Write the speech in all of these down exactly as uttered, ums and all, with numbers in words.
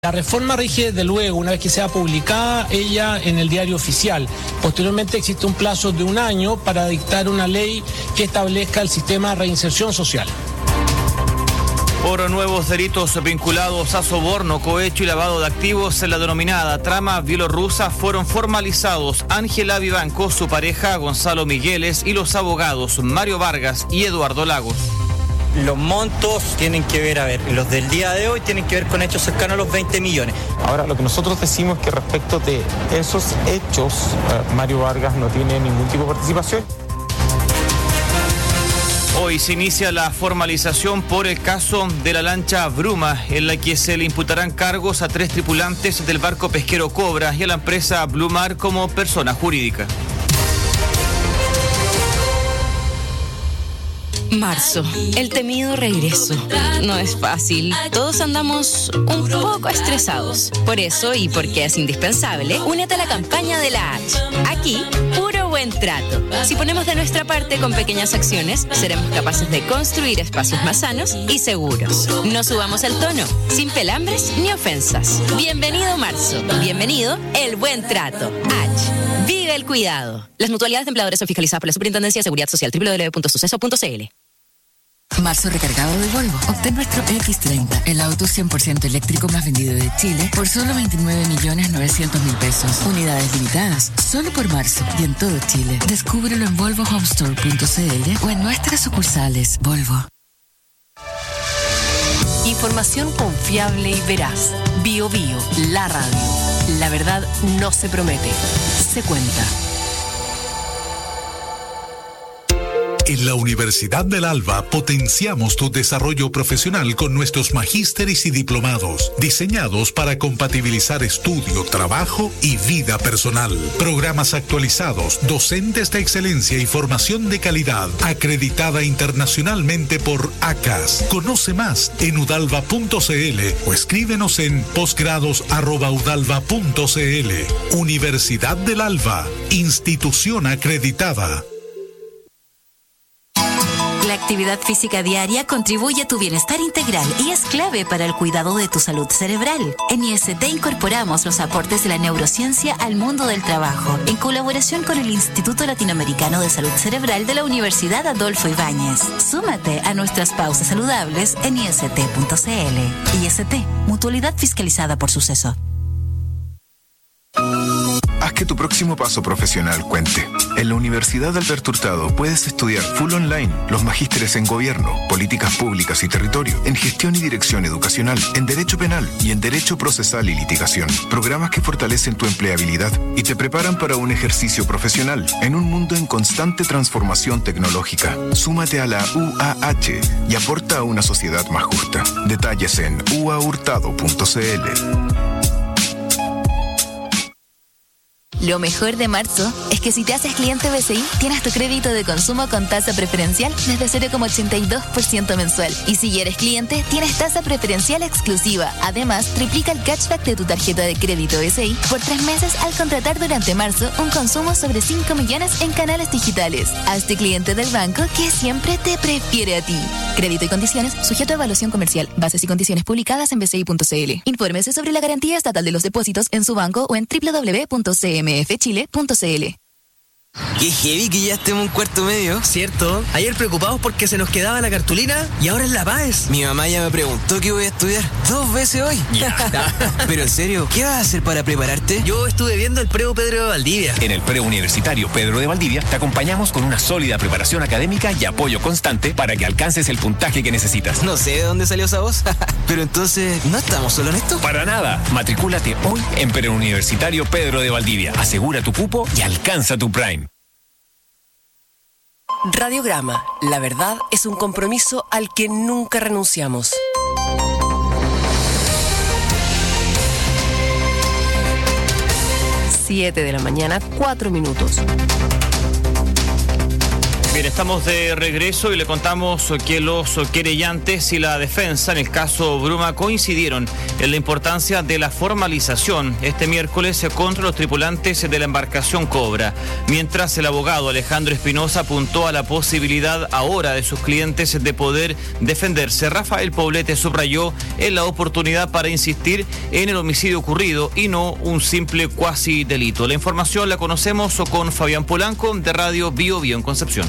La reforma rige desde luego, una vez que sea publicada ella en el diario oficial. Posteriormente existe un plazo de un año para dictar una ley que establezca el sistema de reinserción social. Por nuevos delitos vinculados a soborno, cohecho y lavado de activos en la denominada trama bielorrusa fueron formalizados Ángela Vivanco, su pareja Gonzalo Migueles y los abogados Mario Vargas y Eduardo Lagos. Los montos tienen que ver, a ver, los del día de hoy tienen que ver con hechos cercanos a los veinte millones. Ahora, lo que nosotros decimos es que respecto de esos hechos, eh, Mario Vargas no tiene ningún tipo de participación. Hoy se inicia la formalización por el caso de la lancha Bruma, en la que se le imputarán cargos a tres tripulantes del barco pesquero Cobra y a la empresa Blue Mar como persona jurídica. Marzo, el temido regreso. No es fácil. Todos andamos un poco estresados. Por eso, y porque es indispensable, únete a la campaña de la H. Aquí, puro buen trato. Si ponemos de nuestra parte con pequeñas acciones, seremos capaces de construir espacios más sanos y seguros. No subamos el tono, sin pelambres ni ofensas. Bienvenido marzo. Bienvenido el buen trato. H. Vive el cuidado. Las mutualidades de empleadores son fiscalizadas por la Superintendencia de Seguridad Social. doble u doble u doble u punto suceso punto c l. Marzo recargado de Volvo. Obtén nuestro equis treinta, el auto cien por ciento eléctrico más vendido de Chile, por solo veintinueve millones novecientos mil pesos. Unidades limitadas, solo por marzo y en todo Chile. Descúbrelo en volvo home store punto c l o en nuestras sucursales. Volvo. Información confiable y veraz. Bio Bio, la radio. La verdad no se promete, se cuenta. En la Universidad del Alba potenciamos tu desarrollo profesional con nuestros magísteres y diplomados, diseñados para compatibilizar estudio, trabajo y vida personal. Programas actualizados, docentes de excelencia y formación de calidad, acreditada internacionalmente por A C A S. Conoce más en udalva punto c l o escríbenos en posgrados arroba udalva punto c l. Universidad del Alba, institución acreditada. La actividad física diaria contribuye a tu bienestar integral y es clave para el cuidado de tu salud cerebral. En I S T incorporamos los aportes de la neurociencia al mundo del trabajo, en colaboración con el Instituto Latinoamericano de Salud Cerebral de la Universidad Adolfo Ibáñez. Súmate a nuestras pausas saludables en i s t punto c l. I S T, mutualidad fiscalizada por Suceso. Haz que tu próximo paso profesional cuente. En la Universidad Alberto Hurtado puedes estudiar full online los magísteres en Gobierno, Políticas Públicas y Territorio, en Gestión y Dirección Educacional, en Derecho Penal y en Derecho Procesal y Litigación. Programas que fortalecen tu empleabilidad y te preparan para un ejercicio profesional en un mundo en constante transformación tecnológica. Súmate a la U A H y aporta a una sociedad más justa. Detalles en u a hurtado punto c l. Lo mejor de marzo es que si te haces cliente B C I, tienes tu crédito de consumo con tasa preferencial desde cero coma ochenta y dos por ciento mensual. Y si ya eres cliente, tienes tasa preferencial exclusiva. Además, triplica el cashback de tu tarjeta de crédito B C I por tres meses al contratar durante marzo un consumo sobre cinco millones en canales digitales. Hazte cliente del banco que siempre te prefiere a ti. Crédito y condiciones sujeto a evaluación comercial. Bases y condiciones publicadas en b c i punto c l. Infórmese sobre la garantía estatal de los depósitos en su banco o en doble u doble u doble u punto c m f chile punto c l. Qué heavy que ya estemos en cuarto medio. Cierto, ayer preocupados porque se nos quedaba la cartulina y ahora es la paz. Mi mamá ya me preguntó qué voy a estudiar dos veces hoy. Yeah. Pero en serio, ¿qué vas a hacer para prepararte? Yo estuve viendo el Preu Pedro de Valdivia. En el Preuniversitario Pedro de Valdivia te acompañamos con una sólida preparación académica y apoyo constante para que alcances el puntaje que necesitas. No sé de dónde salió esa voz. Pero entonces, ¿no estamos solo en esto? Para nada. Matricúlate hoy en Preuniversitario Pedro de Valdivia. Asegura tu cupo y alcanza tu Prime. Radiograma, la verdad es un compromiso al que nunca renunciamos. Siete de la mañana, cuatro minutos. Bien, estamos de regreso y le contamos que los querellantes y la defensa en el caso Bruma coincidieron en la importancia de la formalización este miércoles contra los tripulantes de la embarcación Cobra, mientras el abogado Alejandro Espinosa apuntó a la posibilidad ahora de sus clientes de poder defenderse. Rafael Poblete subrayó en la oportunidad para insistir en el homicidio ocurrido y no un simple cuasi delito. La información la conocemos con Fabián Polanco de Radio Bio Bio en Concepción.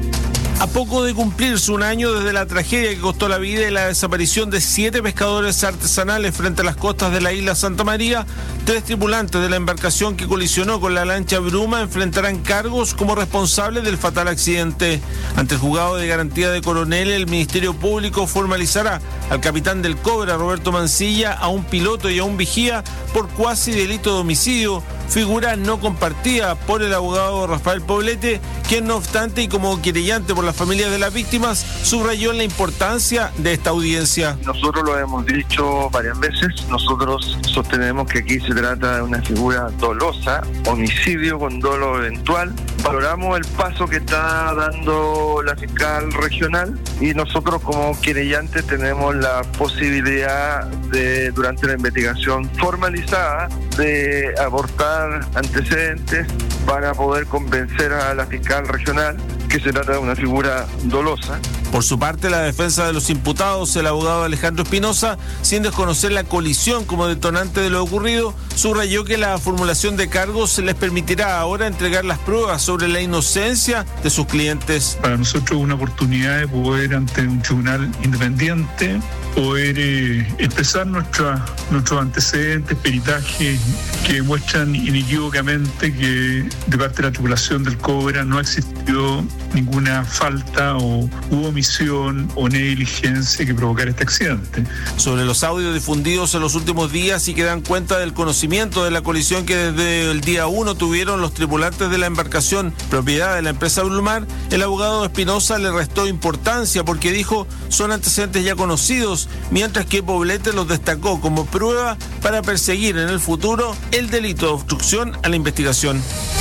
A poco de cumplirse un año desde la tragedia que costó la vida y la desaparición de siete pescadores artesanales frente a las costas de la isla Santa María, tres tripulantes de la embarcación que colisionó con la lancha Bruma enfrentarán cargos como responsables del fatal accidente. Ante el juzgado de garantía de Coronel, el Ministerio Público formalizará al capitán del Cobra, Roberto Mancilla, a un piloto y a un vigía por cuasi delito de homicidio, figura no compartida por el abogado Rafael Poblete, quien no obstante y como querellante por las familias de las víctimas, subrayó la importancia de esta audiencia. Nosotros lo hemos dicho varias veces, nosotros sostenemos que aquí se trata de una figura dolosa, homicidio con dolo eventual. Valoramos el paso que está dando la fiscal regional y nosotros como querellantes tenemos la posibilidad de, durante la investigación formalizada, de aportar antecedentes para poder convencer a la fiscal regional que se trata de una figura dolosa. Por su parte, la defensa de los imputados, el abogado Alejandro Espinosa, sin desconocer la colisión como detonante de lo ocurrido, subrayó que la formulación de cargos les permitirá ahora entregar las pruebas sobre la inocencia de sus clientes. Para nosotros una oportunidad de poder ante un tribunal independiente poder eh, expresar nuestra, nuestros antecedentes, peritajes que demuestran inequívocamente que de parte de la tripulación del Cobra no ha existido ninguna falta o hubo omisión o negligencia que provocara este accidente. Sobre los audios difundidos en los últimos días y que dan cuenta del conocimiento de la colisión que desde el día uno tuvieron los tripulantes de la embarcación propiedad de la empresa Brumar, el abogado Espinosa le restó importancia porque dijo son antecedentes ya conocidos, mientras que Poblete los destacó como prueba para perseguir en el futuro el delito de obstrucción a la investigación.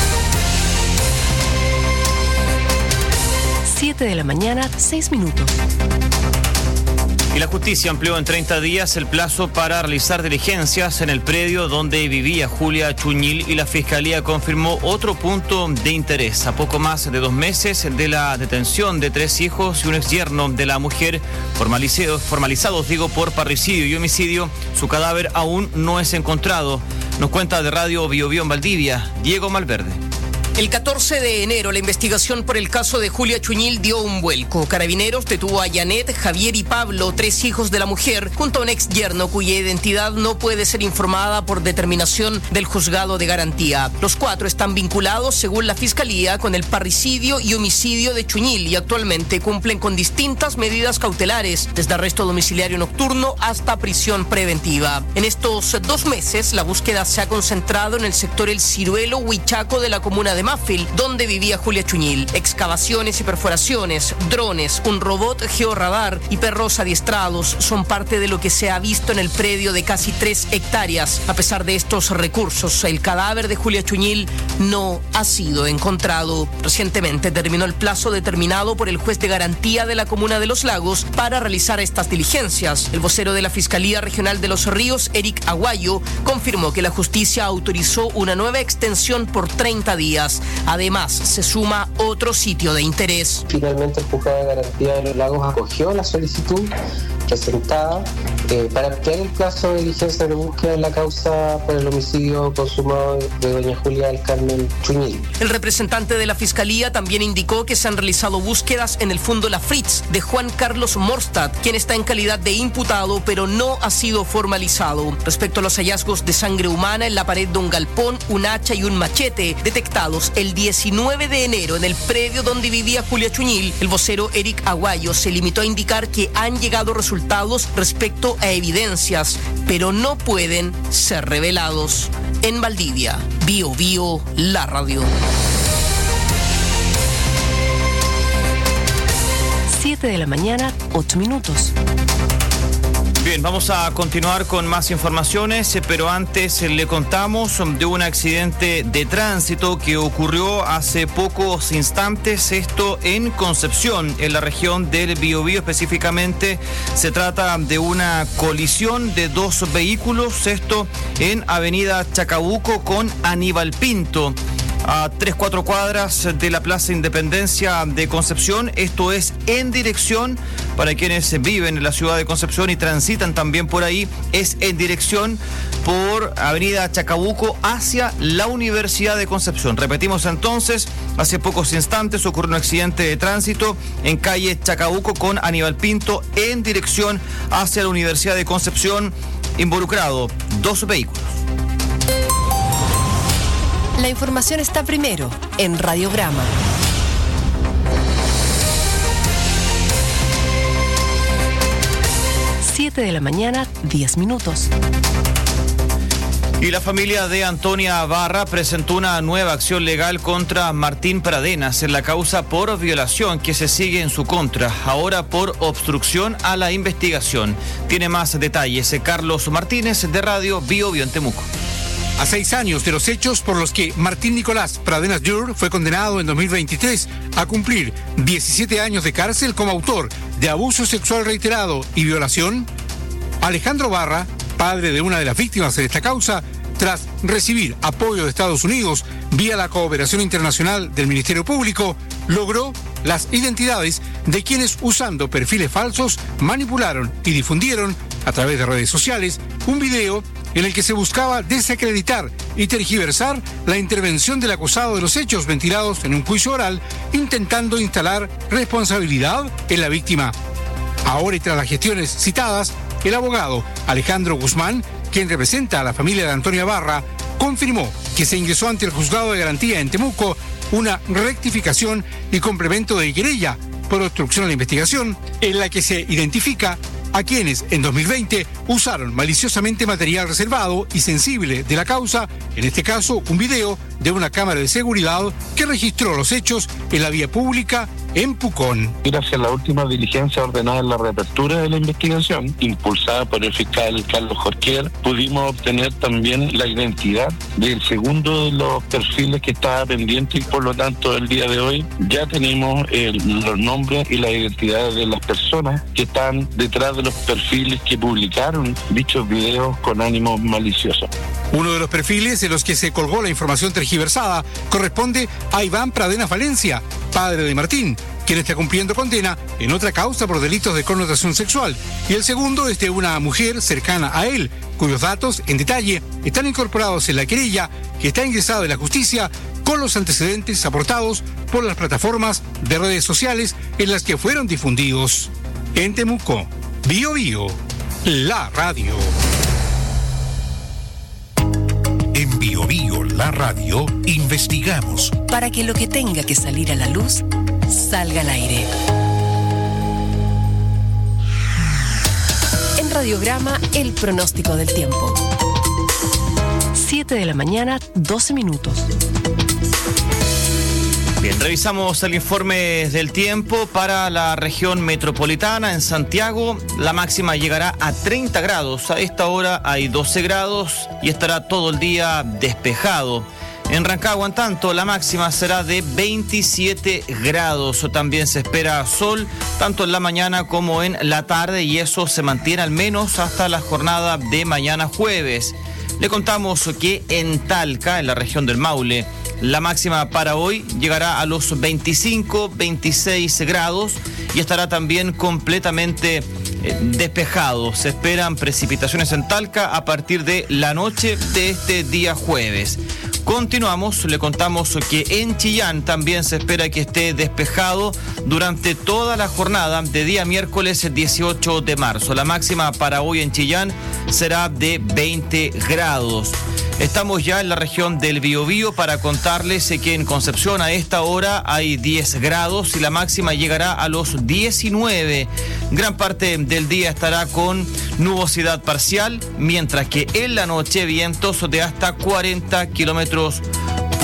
siete de la mañana, seis minutos. Y la justicia amplió en treinta días el plazo para realizar diligencias en el predio donde vivía Julia Chuñil y la Fiscalía confirmó otro punto de interés. A poco más de dos meses de la detención de tres hijos y un exyerno de la mujer formalizados, formalizados digo, por parricidio y homicidio, su cadáver aún no es encontrado. Nos cuenta de Radio Bio Bio en Valdivia, Diego Malverde. El catorce de enero, la investigación por el caso de Julia Chuñil dio un vuelco. Carabineros detuvo a Janet, Javier y Pablo, tres hijos de la mujer, junto a un ex yerno cuya identidad no puede ser informada por determinación del juzgado de garantía. Los cuatro están vinculados, según la Fiscalía, con el parricidio y homicidio de Chuñil y actualmente cumplen con distintas medidas cautelares, desde arresto domiciliario nocturno hasta prisión preventiva. En estos dos meses, la búsqueda se ha concentrado en el sector El Ciruelo, Huichaco de la comuna de Mafil, donde vivía Julia Chuñil. Excavaciones y perforaciones, drones, un robot georradar y perros adiestrados son parte de lo que se ha visto en el predio de casi tres hectáreas. A pesar de estos recursos, el cadáver de Julia Chuñil no ha sido encontrado. Recientemente terminó el plazo determinado por el juez de garantía de la comuna de Los Lagos para realizar estas diligencias. El vocero de la Fiscalía Regional de Los Ríos, Eric Aguayo, confirmó que la justicia autorizó una nueva extensión por treinta días. Además, se suma otro sitio de interés. Finalmente, el juzgado de garantía de Los Lagos acogió la solicitud presentada eh, para ampliar el plazo de diligencia de búsqueda en la causa por el homicidio consumado de doña Julia del Carmen Chuñil. El representante de la Fiscalía también indicó que se han realizado búsquedas en el fondo La Fritz de Juan Carlos Morstad, quien está en calidad de imputado, pero no ha sido formalizado. Respecto a los hallazgos de sangre humana en la pared de un galpón, un hacha y un machete detectados el diecinueve de enero en el predio donde vivía Julia Chuñil, el vocero Eric Aguayo se limitó a indicar que han llegado resultados respecto a evidencias, pero no pueden ser revelados. En Valdivia, Bio Bio, la radio. siete de la mañana, ocho minutos. Bien, vamos a continuar con más informaciones, pero antes le contamos de un accidente de tránsito que ocurrió hace pocos instantes, esto en Concepción, en la región del Biobío específicamente. Se trata de una colisión de dos vehículos, esto en Avenida Chacabuco con Aníbal Pinto, a tres, cuatro cuadras de la Plaza Independencia de Concepción. Esto es en dirección, para quienes viven en la ciudad de Concepción y transitan también por ahí, es en dirección por Avenida Chacabuco hacia la Universidad de Concepción. Repetimos entonces, hace pocos instantes ocurrió un accidente de tránsito en calle Chacabuco con Aníbal Pinto en dirección hacia la Universidad de Concepción, involucrado dos vehículos. La información está primero en Radiograma. siete de la mañana, diez minutos. Y la familia de Antonia Barra presentó una nueva acción legal contra Martín Pradenas en la causa por violación que se sigue en su contra, ahora por obstrucción a la investigación. Tiene más detalles Carlos Martínez de Radio Bio Bio en Temuco. A seis años de los hechos por los que Martín Nicolás Pradenas Jr. fue condenado en dos mil veintitrés a cumplir diecisiete años de cárcel como autor de abuso sexual reiterado y violación, Alejandro Barra, padre de una de las víctimas de esta causa, tras recibir apoyo de Estados Unidos vía la cooperación internacional del Ministerio Público, logró las identidades de quienes, usando perfiles falsos, manipularon y difundieron a través de redes sociales un video en el que se buscaba desacreditar y tergiversar la intervención del acusado de los hechos ventilados en un juicio oral, intentando instalar responsabilidad en la víctima. Ahora, y tras las gestiones citadas, el abogado Alejandro Guzmán, quien representa a la familia de Antonia Barra, confirmó que se ingresó ante el Juzgado de Garantía en Temuco una rectificación y complemento de querella por obstrucción a la investigación, en la que se identifica a quienes en dos mil veinte usaron maliciosamente material reservado y sensible de la causa, en este caso un video de una cámara de seguridad que registró los hechos en la vía pública en Pucón. Gracias a la última diligencia ordenada en la reapertura de la investigación, impulsada por el fiscal Carlos Jorquier, pudimos obtener también la identidad del segundo de los perfiles que estaba pendiente y por lo tanto el día de hoy ya tenemos el, los nombres y la identidad de las personas que están detrás de los perfiles que publicaron dichos videos con ánimo malicioso. Uno de los perfiles en los que se colgó la información tergiversada corresponde a Iván Pradenas Valencia, padre de Martín, quien está cumpliendo condena en otra causa por delitos de connotación sexual. Y el segundo es de una mujer cercana a él, cuyos datos en detalle están incorporados en la querella que está ingresada en la justicia con los antecedentes aportados por las plataformas de redes sociales en las que fueron difundidos. En Temuco, Bio Bio, la radio. En Bio Bio, la radio, investigamos para que lo que tenga que salir a la luz salga al aire. En Radiograma, el pronóstico del tiempo. siete de la mañana, doce minutos. Bien, revisamos el informe del tiempo para la región metropolitana. En Santiago, la máxima llegará a treinta grados. A esta hora hay doce grados y estará todo el día despejado. En Rancagua, en tanto, la máxima será de veintisiete grados. También se espera sol, tanto en la mañana como en la tarde, y eso se mantiene al menos hasta la jornada de mañana jueves. Le contamos que en Talca, en la región del Maule, la máxima para hoy llegará a los veinticinco, veintiséis grados y estará también completamente eh, despejado. Se esperan precipitaciones en Talca a partir de la noche de este día jueves. Continuamos, le contamos que en Chillán también se espera que esté despejado durante toda la jornada de día miércoles dieciocho de marzo. La máxima para hoy en Chillán será de veinte grados. Estamos ya en la región del Biobío para contarles que en Concepción a esta hora hay diez grados y la máxima llegará a los diecinueve. Gran parte del día estará con nubosidad parcial, mientras que en la noche vientos de hasta cuarenta kilómetros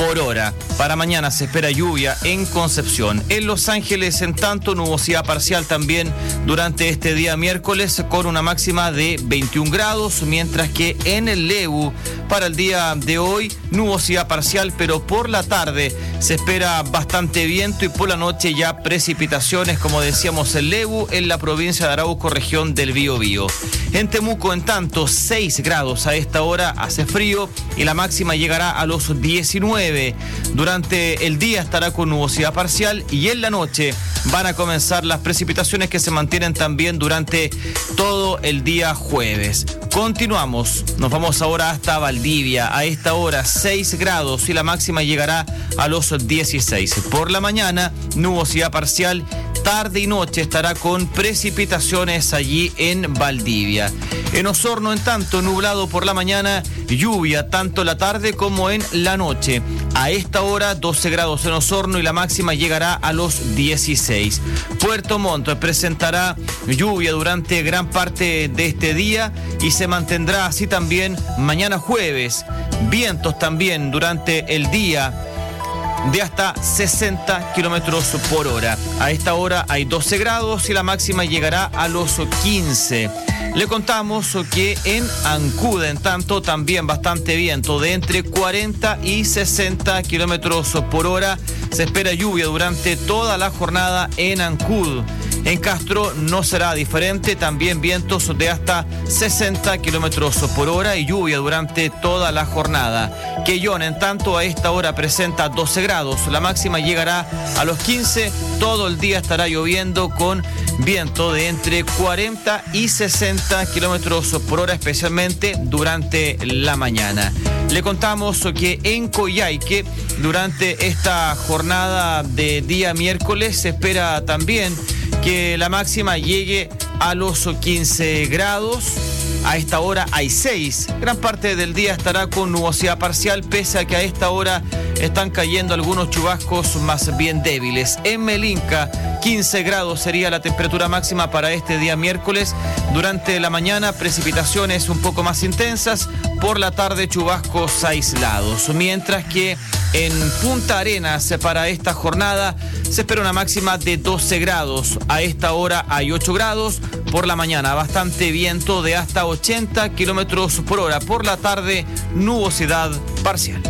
por hora. Para mañana se espera lluvia en Concepción. En Los Ángeles, en tanto, nubosidad parcial también durante este día miércoles con una máxima de veintiún grados, mientras que en el Lebu para el día de hoy nubosidad parcial, pero por la tarde se espera bastante viento y por la noche ya precipitaciones, como decíamos, en Lebu, en la provincia de Arauco, región del Biobío. En Temuco, en tanto, seis grados a esta hora, hace frío y la máxima llegará a los diecinueve. Durante el día estará con nubosidad parcial y en la noche van a comenzar las precipitaciones que se mantienen también durante todo el día jueves. Continuamos, nos vamos ahora hasta Valdivia. A esta hora seis grados y la máxima llegará a los dieciséis. Por la mañana, nubosidad parcial. Tarde y noche estará con precipitaciones allí en Valdivia. En Osorno, en tanto, nublado por la mañana, lluvia tanto la tarde como en la noche. A esta hora, doce grados en Osorno y la máxima llegará a los dieciséis. Puerto Montt presentará lluvia durante gran parte de este día y se mantendrá así también mañana jueves. Vientos también durante el día de hasta sesenta kilómetros por hora. A esta hora hay doce grados y la máxima llegará a los quince. Le contamos que en Ancud, en tanto, también bastante viento de entre cuarenta y sesenta kilómetros por hora. Se espera lluvia durante toda la jornada en Ancud. En Castro no será diferente, también vientos de hasta sesenta kilómetros por hora y lluvia durante toda la jornada. Quellón, en tanto, a esta hora presenta doce grados, la máxima llegará a los quince, todo el día estará lloviendo con viento de entre cuarenta y sesenta kilómetros por hora, especialmente durante la mañana. Le contamos que en Coyhaique, durante esta jornada de día miércoles, se espera también que la máxima llegue a los quince grados. A esta hora hay seis. Gran parte del día estará con nubosidad parcial, pese a que a esta hora están cayendo algunos chubascos más bien débiles. En Melinca, quince grados sería la temperatura máxima para este día miércoles. Durante la mañana, precipitaciones un poco más intensas. Por la tarde, chubascos aislados. Mientras que en Punta Arenas, para esta jornada, se espera una máxima de doce grados. A esta hora hay ocho grados. Por la mañana, bastante viento de hasta ochenta kilómetros por hora. Por la tarde, nubosidad parcial.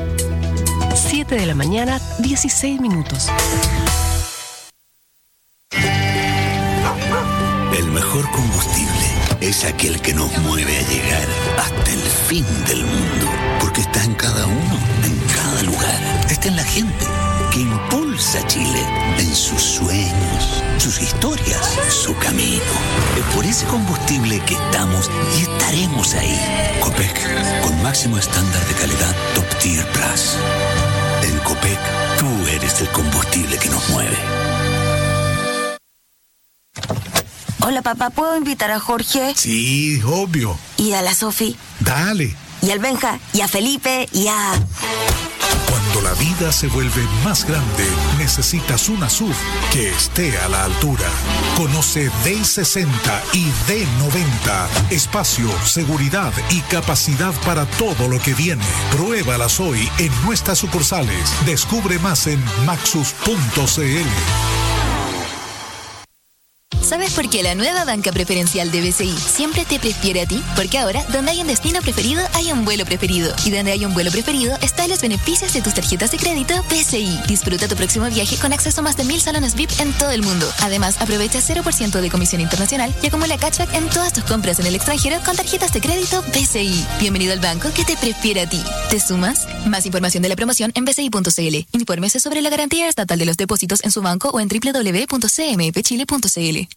siete de la mañana, dieciséis minutos. El mejor combustible es aquel que nos mueve a llegar hasta el fin del mundo. Porque está en cada uno, en cada lugar. Está en la gente que impulsa a Chile en sus sueños, sus historias, su camino. Es por ese combustible que estamos y estaremos ahí. Copec, con máximo estándar de calidad Top Tier Plus. En Copec, tú eres el combustible que nos mueve. Hola, papá, ¿puedo invitar a Jorge? Sí, obvio. ¿Y a la Sofi? Dale. ¿Y al Benja? ¿Y a Felipe? ¿Y a...? Cuando la vida se vuelve más grande, necesitas una S U V que esté a la altura. Conoce D sesenta y D noventa. Espacio, seguridad y capacidad para todo lo que viene. Pruébalas hoy en nuestras sucursales. Descubre más en maxus punto c l. ¿Sabes por qué la nueva banca preferencial de B C I siempre te prefiere a ti? Porque ahora, donde hay un destino preferido, hay un vuelo preferido. Y donde hay un vuelo preferido, están los beneficios de tus tarjetas de crédito B C I. Disfruta tu próximo viaje con acceso a más de mil salones V I P en todo el mundo. Además, aprovecha cero por ciento de comisión internacional y acumula cashback en todas tus compras en el extranjero con tarjetas de crédito B C I. Bienvenido al banco que te prefiere a ti. ¿Te sumas? Más información de la promoción en b c i punto c l. Infórmese sobre la garantía estatal de los depósitos en su banco o en doble u doble u doble u punto c m f chile punto c l.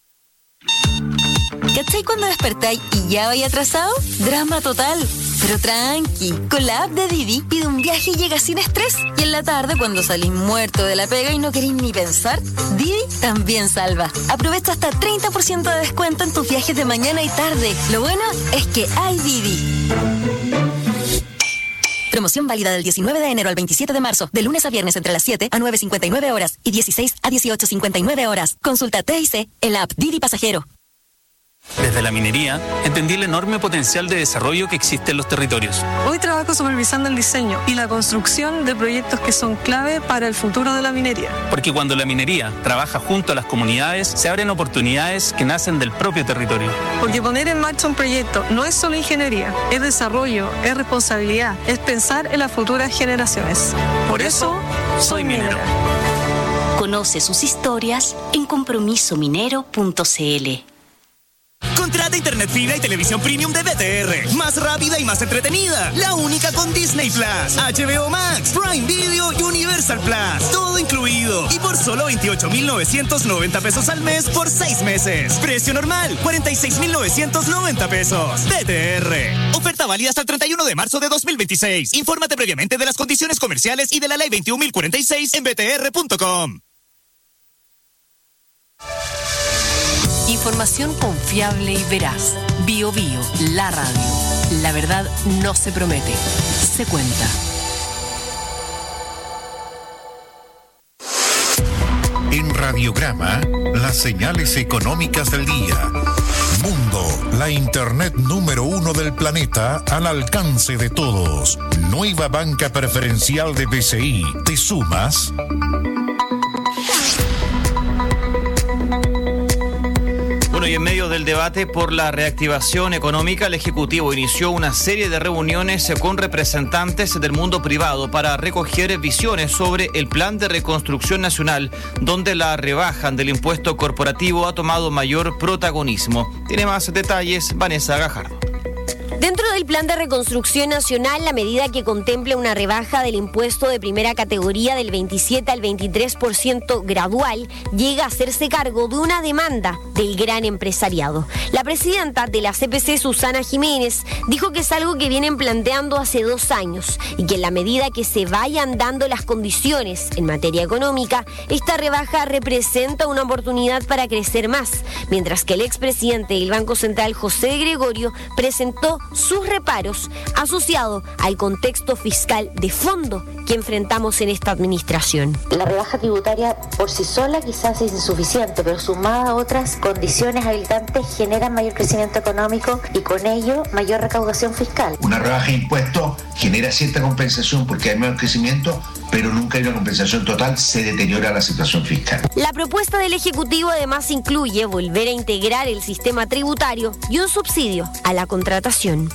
¿Cachai cuando despertáis y ya vais atrasado? Drama total. Pero tranqui, con la app de Didi pide un viaje y llega sin estrés. Y en la tarde, cuando salís muerto de la pega y no queréis ni pensar, Didi también salva. Aprovecha hasta treinta por ciento de descuento en tus viajes de mañana y tarde. Lo bueno es que hay Didi. Promoción válida del diecinueve de enero al veintisiete de marzo, de lunes a viernes entre las siete a nueve cincuenta y nueve horas y dieciséis a dieciocho cincuenta y nueve horas. Consulta T I C en la app Didi Pasajero. Desde la minería, entendí el enorme potencial de desarrollo que existe en los territorios. Hoy trabajo supervisando el diseño y la construcción de proyectos que son clave para el futuro de la minería. Porque cuando la minería trabaja junto a las comunidades, se abren oportunidades que nacen del propio territorio. Porque poner en marcha un proyecto no es solo ingeniería, es desarrollo, es responsabilidad, es pensar en las futuras generaciones. Por eso, soy minera. Conoce sus historias en compromiso minero punto c l. Contrata internet fibra y televisión premium de B T R. Más rápida y más entretenida. La única con Disney Plus, H B O Max, Prime Video y Universal Plus. Todo incluido. Y por solo veintiocho mil novecientos noventa pesos al mes por seis meses. Precio normal, cuarenta y seis mil novecientos noventa pesos. B T R. Oferta válida hasta el treinta y uno de marzo de dos mil veintiséis. Infórmate previamente de las condiciones comerciales y de la ley veintiún mil cuarenta y seis en b t r punto com. Información confiable y veraz. Bio Bio, la radio. La verdad no se promete, se cuenta. En Radiograma, las señales económicas del día. Mundo, la internet número uno del planeta al alcance de todos. Nueva banca preferencial de B C I. ¿Te sumas? Bueno, y en medio del debate por la reactivación económica, el Ejecutivo inició una serie de reuniones con representantes del mundo privado para recoger visiones sobre el Plan de Reconstrucción Nacional, donde la rebaja del impuesto corporativo ha tomado mayor protagonismo. Tiene más detalles Vanessa Gajardo. Dentro del Plan de Reconstrucción Nacional, la medida que contempla una rebaja del impuesto de primera categoría del veintisiete al veintitrés por ciento gradual llega a hacerse cargo de una demanda del gran empresariado. La presidenta de la C P C, Susana Jiménez, dijo que es algo que vienen planteando hace dos años y que en la medida que se vayan dando las condiciones en materia económica, esta rebaja representa una oportunidad para crecer más, mientras que el expresidente del Banco Central, José Gregorio, presentó sus reparos asociados al contexto fiscal de fondo que enfrentamos en esta administración. La rebaja tributaria por sí sola quizás es insuficiente, pero sumada a otras condiciones habilitantes generan mayor crecimiento económico y con ello mayor recaudación fiscal. Una rebaja de impuestos genera cierta compensación porque hay mayor crecimiento, pero nunca hay una compensación total, se deteriora la situación fiscal. La propuesta del Ejecutivo además incluye volver a integrar el sistema tributario y un subsidio a la contratación.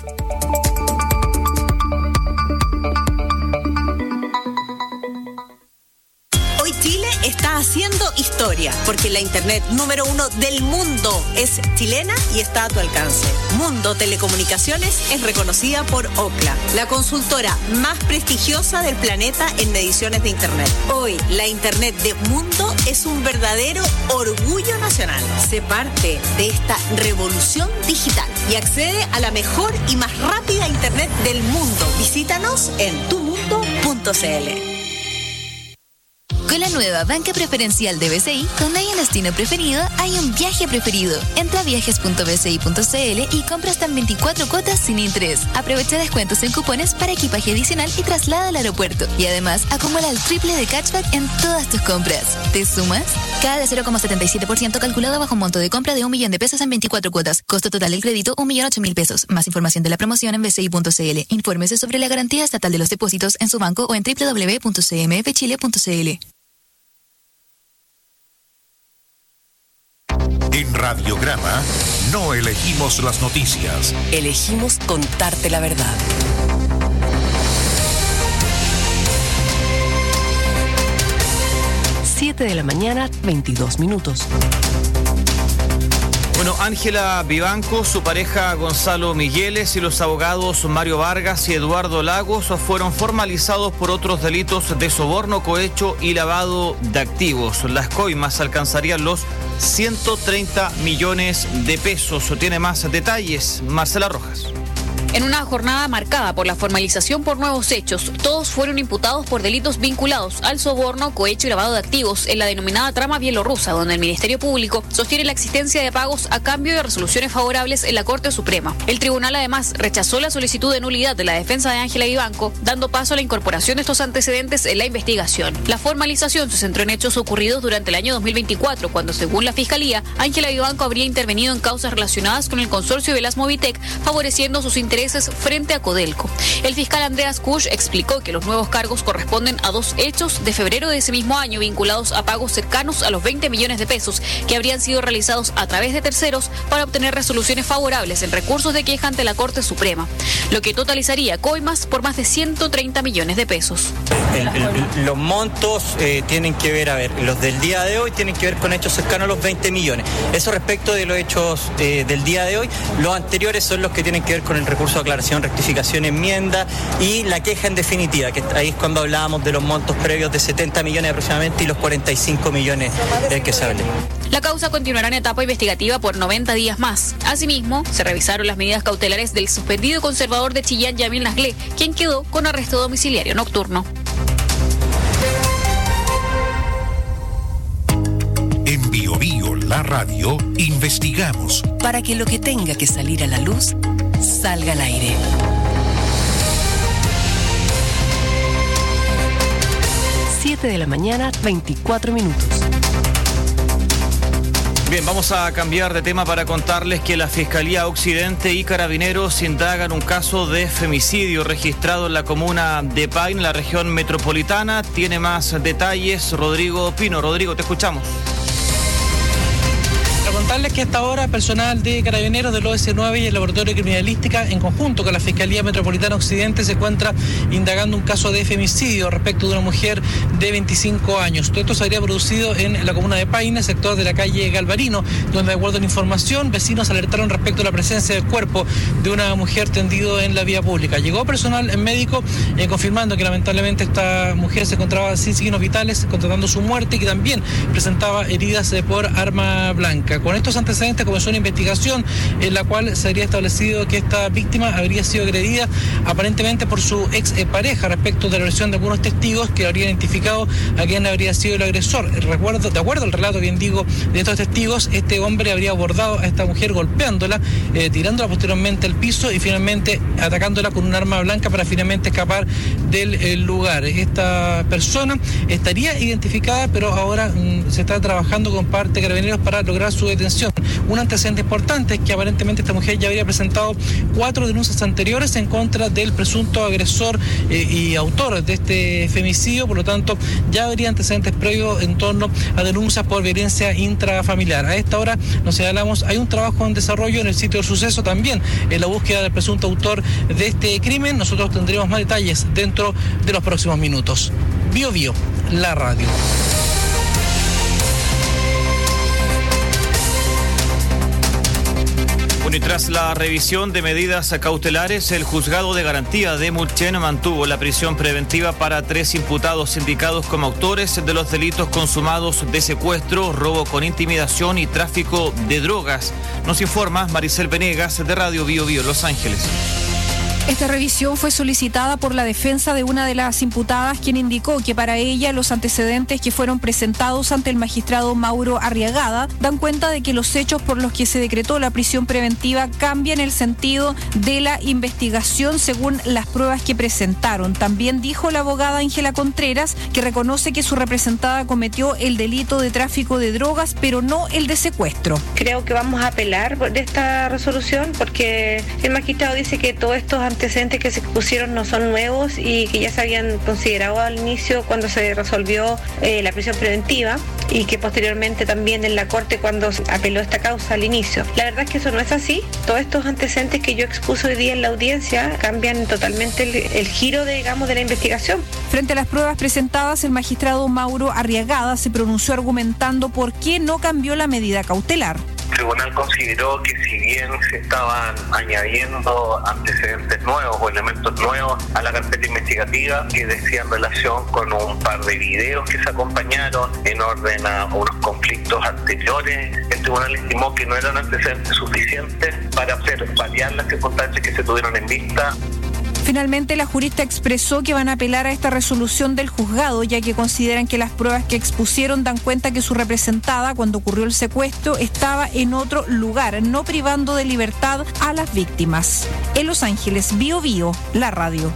Hoy Chile está haciendo historia, porque la internet número uno del mundo es chilena y está a tu alcance. Mundo Telecomunicaciones es reconocida por Ookla, la consultora más prestigiosa del planeta en mediciones de internet. Hoy, la internet de Mundo es un verdadero orgullo nacional. Sé parte de esta revolución digital y accede a la mejor y más rápida internet del mundo. Visítanos en tu mundo punto c l. Con la nueva banca preferencial de B C I, donde hay un destino preferido, hay un viaje preferido. Entra a viajes punto b c i punto c l y compra hasta en veinticuatro cuotas sin interés. Aprovecha descuentos en cupones para equipaje adicional y traslada al aeropuerto. Y además, acumula el triple de cashback en todas tus compras. ¿Te sumas? Cada de cero coma setenta y siete por ciento calculado bajo un monto de compra de un millón de pesos en veinticuatro cuotas. Costo total del crédito, un millón ocho mil pesos. Más información de la promoción en b c i punto c l. Infórmese sobre la garantía estatal de los depósitos en su banco o en w w w punto c m f chile punto c l. En Radiograma, no elegimos las noticias. Elegimos contarte la verdad. siete de la mañana, veintidós minutos. Bueno, Ángela Vivanco, su pareja Gonzalo Migueles y los abogados Mario Vargas y Eduardo Lagos fueron formalizados por otros delitos de soborno, cohecho y lavado de activos. Las coimas alcanzarían los ciento treinta millones de pesos. Tiene más detalles Marcela Rojas. En una jornada marcada por la formalización por nuevos hechos, todos fueron imputados por delitos vinculados al soborno, cohecho y lavado de activos en la denominada trama bielorrusa, donde el Ministerio Público sostiene la existencia de pagos a cambio de resoluciones favorables en la Corte Suprema. El tribunal además rechazó la solicitud de nulidad de la defensa de Ángela Vivanco, dando paso a la incorporación de estos antecedentes en la investigación. La formalización se centró en hechos ocurridos durante el año dos mil veinticuatro, cuando según la Fiscalía, Ángela Vivanco habría intervenido en causas relacionadas con el consorcio Velas Movitec, favoreciendo sus intereses frente a Codelco. El fiscal Andreas Kusch explicó que los nuevos cargos corresponden a dos hechos de febrero de ese mismo año vinculados a pagos cercanos a los veinte millones de pesos que habrían sido realizados a través de terceros para obtener resoluciones favorables en recursos de queja ante la Corte Suprema, lo que totalizaría coimas por más de ciento treinta millones de pesos. El, el, los montos eh, tienen que ver, a ver, los del día de hoy tienen que ver con hechos cercanos a los veinte millones. Eso respecto de los hechos eh, del día de hoy. Los anteriores son los que tienen que ver con el recurso de aclaración, rectificación, enmienda y la queja en definitiva, que ahí es cuando hablábamos de los montos previos de setenta millones aproximadamente y los cuarenta y cinco millones del que se hable. La causa continuará en etapa investigativa por noventa días más. Asimismo, se revisaron las medidas cautelares del suspendido conservador de Chillán, Yamil Nasglé, quien quedó con arresto domiciliario nocturno. En Bio Bio, la radio, investigamos para que lo que tenga que salir a la luz salga al aire. siete de la mañana, veinticuatro minutos. Bien, vamos a cambiar de tema para contarles que la Fiscalía Occidente y Carabineros indagan un caso de femicidio registrado en la comuna de Paine, en la región metropolitana. Tiene más detalles Rodrigo Pino. Rodrigo, te escuchamos. Contarles que a esta hora personal de Carabineros del O S nueve y el Laboratorio de Criminalística, en conjunto con la Fiscalía Metropolitana Occidente, se encuentra indagando un caso de femicidio respecto de una mujer de veinticinco años. Todo esto se habría producido en la comuna de Paine, sector de la calle Galvarino, donde, de acuerdo a la información, vecinos alertaron respecto a la presencia del cuerpo de una mujer tendido en la vía pública. Llegó personal médico eh, confirmando que lamentablemente esta mujer se encontraba sin signos vitales, constatando su muerte y que también presentaba heridas eh, por arma blanca. Con estos antecedentes comenzó una investigación en la cual se habría establecido que esta víctima habría sido agredida aparentemente por su ex pareja respecto de la versión de algunos testigos que habrían identificado a quién habría sido el agresor. Recuerdo, de acuerdo al relato, bien digo, de estos testigos, este hombre habría abordado a esta mujer golpeándola, eh, tirándola posteriormente al piso y finalmente atacándola con un arma blanca para finalmente escapar del eh, lugar. Esta persona estaría identificada, pero ahora mm, se está trabajando con parte de Carabineros para lograr su detención. Un antecedente importante es que aparentemente esta mujer ya habría presentado cuatro denuncias anteriores en contra del presunto agresor eh, y autor de este femicidio, por lo tanto ya habría antecedentes previos en torno a denuncias por violencia intrafamiliar. A esta hora nos señalamos, hay un trabajo en desarrollo en el sitio del suceso también en la búsqueda del presunto autor de este crimen. Nosotros tendremos más detalles dentro de los próximos minutos. Bio Bio, la radio. Bueno, y tras la revisión de medidas cautelares, el juzgado de garantía de Mulchen mantuvo la prisión preventiva para tres imputados indicados como autores de los delitos consumados de secuestro, robo con intimidación y tráfico de drogas. Nos informa Maricel Venegas de Radio Bio Bio, Los Ángeles. Esta revisión fue solicitada por la defensa de una de las imputadas, quien indicó que para ella los antecedentes que fueron presentados ante el magistrado Mauro Arriagada dan cuenta de que los hechos por los que se decretó la prisión preventiva cambian el sentido de la investigación según las pruebas que presentaron. También dijo la abogada Ángela Contreras que reconoce que su representada cometió el delito de tráfico de drogas, pero no el de secuestro. Creo que vamos a apelar de esta resolución porque el magistrado dice que todos estos antecedentes que se pusieron no son nuevos y que ya se habían considerado al inicio cuando se resolvió eh, la prisión preventiva y que posteriormente también en la corte cuando apeló esta causa al inicio. La verdad es que eso no es así. Todos estos antecedentes que yo expuso hoy día en la audiencia cambian totalmente el, el giro, de, digamos, de la investigación. Frente a las pruebas presentadas, el magistrado Mauro Arriagada se pronunció argumentando por qué no cambió la medida cautelar. tribunal consideró que si bien se estaban añadiendo antecedentes nuevos o elementos nuevos a la carpeta investigativa que decían relación con un par de videos que se acompañaron en orden a unos conflictos anteriores, el tribunal estimó que no eran antecedentes suficientes para hacer variar las circunstancias que se tuvieron en vista. Finalmente, la jurista expresó que van a apelar a esta resolución del juzgado, ya que consideran que las pruebas que expusieron dan cuenta que su representada, cuando ocurrió el secuestro, estaba en otro lugar, no privando de libertad a las víctimas. En Los Ángeles, Bio Bio, la radio.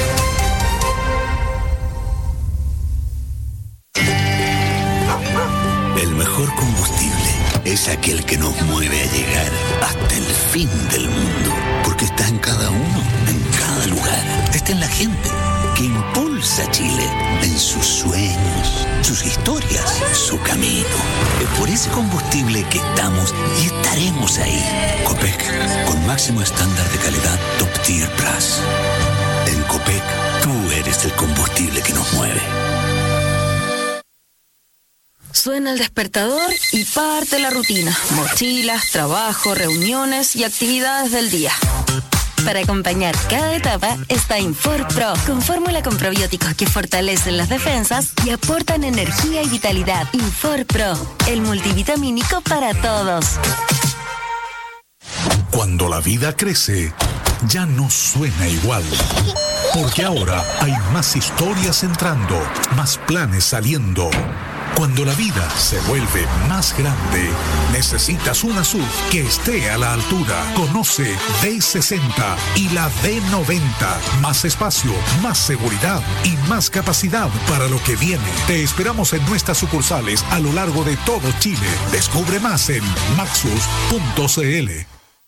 El mejor combustible es aquel que nos mueve a llegar hasta el fin del mundo, porque está en cada uno, en cada lugar. Está en la gente que impulsa a Chile, en sus sueños, sus historias, su camino. Es por ese combustible que estamos y estaremos ahí. Copec, con máximo estándar de calidad Top Tier Plus. En Copec, tú eres el combustible que nos mueve. Suena el despertador y parte la rutina. Mochilas, trabajo, reuniones y actividades del día. Para acompañar cada etapa está Infor Pro, con fórmula con probióticos que fortalecen las defensas y aportan energía y vitalidad. Infor Pro, el multivitamínico para todos. Cuando la vida crece, ya no suena igual. Porque ahora hay más historias entrando, más planes saliendo. Cuando la vida se vuelve más grande, necesitas una S U V que esté a la altura. Conoce D sesenta y la D noventa. Más espacio, más seguridad y más capacidad para lo que viene. Te esperamos en nuestras sucursales a lo largo de todo Chile. Descubre más en maxus punto c l.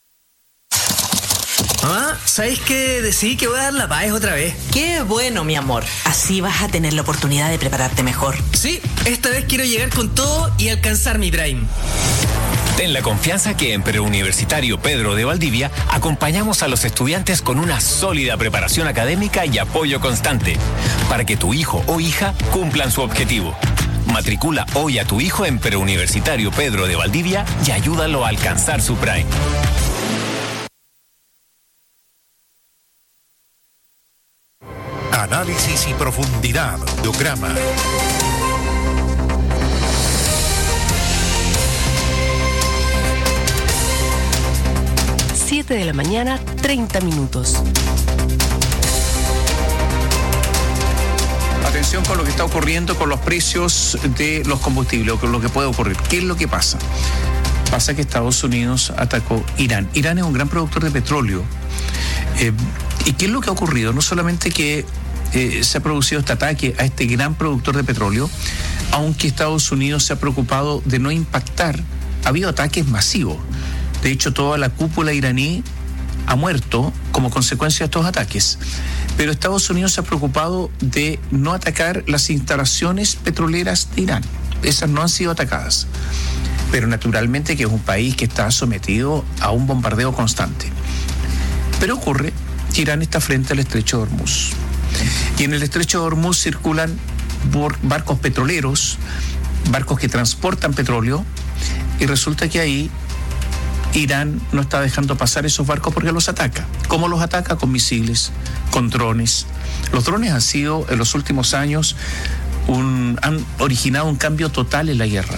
Mamá, ¿sabes qué? Decidí que voy a dar la paz otra vez. Qué bueno, mi amor. Así vas a tener la oportunidad de prepararte mejor. Sí, esta vez quiero llegar con todo y alcanzar mi prime. Ten la confianza que en Preuniversitario Pedro de Valdivia acompañamos a los estudiantes con una sólida preparación académica y apoyo constante para que tu hijo o hija cumplan su objetivo. Matricula hoy a tu hijo en Preuniversitario Pedro de Valdivia y ayúdalo a alcanzar su prime. Análisis y profundidad de Ocrama. siete de la mañana, treinta minutos. Atención con lo que está ocurriendo con los precios de los combustibles, o con lo que puede ocurrir. ¿Qué es lo que pasa? Pasa que Estados Unidos atacó Irán. Irán es un gran productor de petróleo. Eh, ¿Y qué es lo que ha ocurrido? No solamente que eh, se ha producido este ataque a este gran productor de petróleo, aunque Estados Unidos se ha preocupado de no impactar. Ha habido ataques masivos. De hecho, toda la cúpula iraní ha muerto como consecuencia de estos ataques. Pero Estados Unidos se ha preocupado de no atacar las instalaciones petroleras de Irán. Esas no han sido atacadas. Pero naturalmente que es un país que está sometido a un bombardeo constante. Pero ocurre que Irán está frente al estrecho de Hormuz. Y en el estrecho de Hormuz circulan barcos petroleros, barcos que transportan petróleo, y resulta que ahí Irán no está dejando pasar esos barcos porque los ataca. ¿Cómo los ataca? Con misiles, con drones. Los drones han sido en los últimos años, un, han originado un cambio total en la guerra.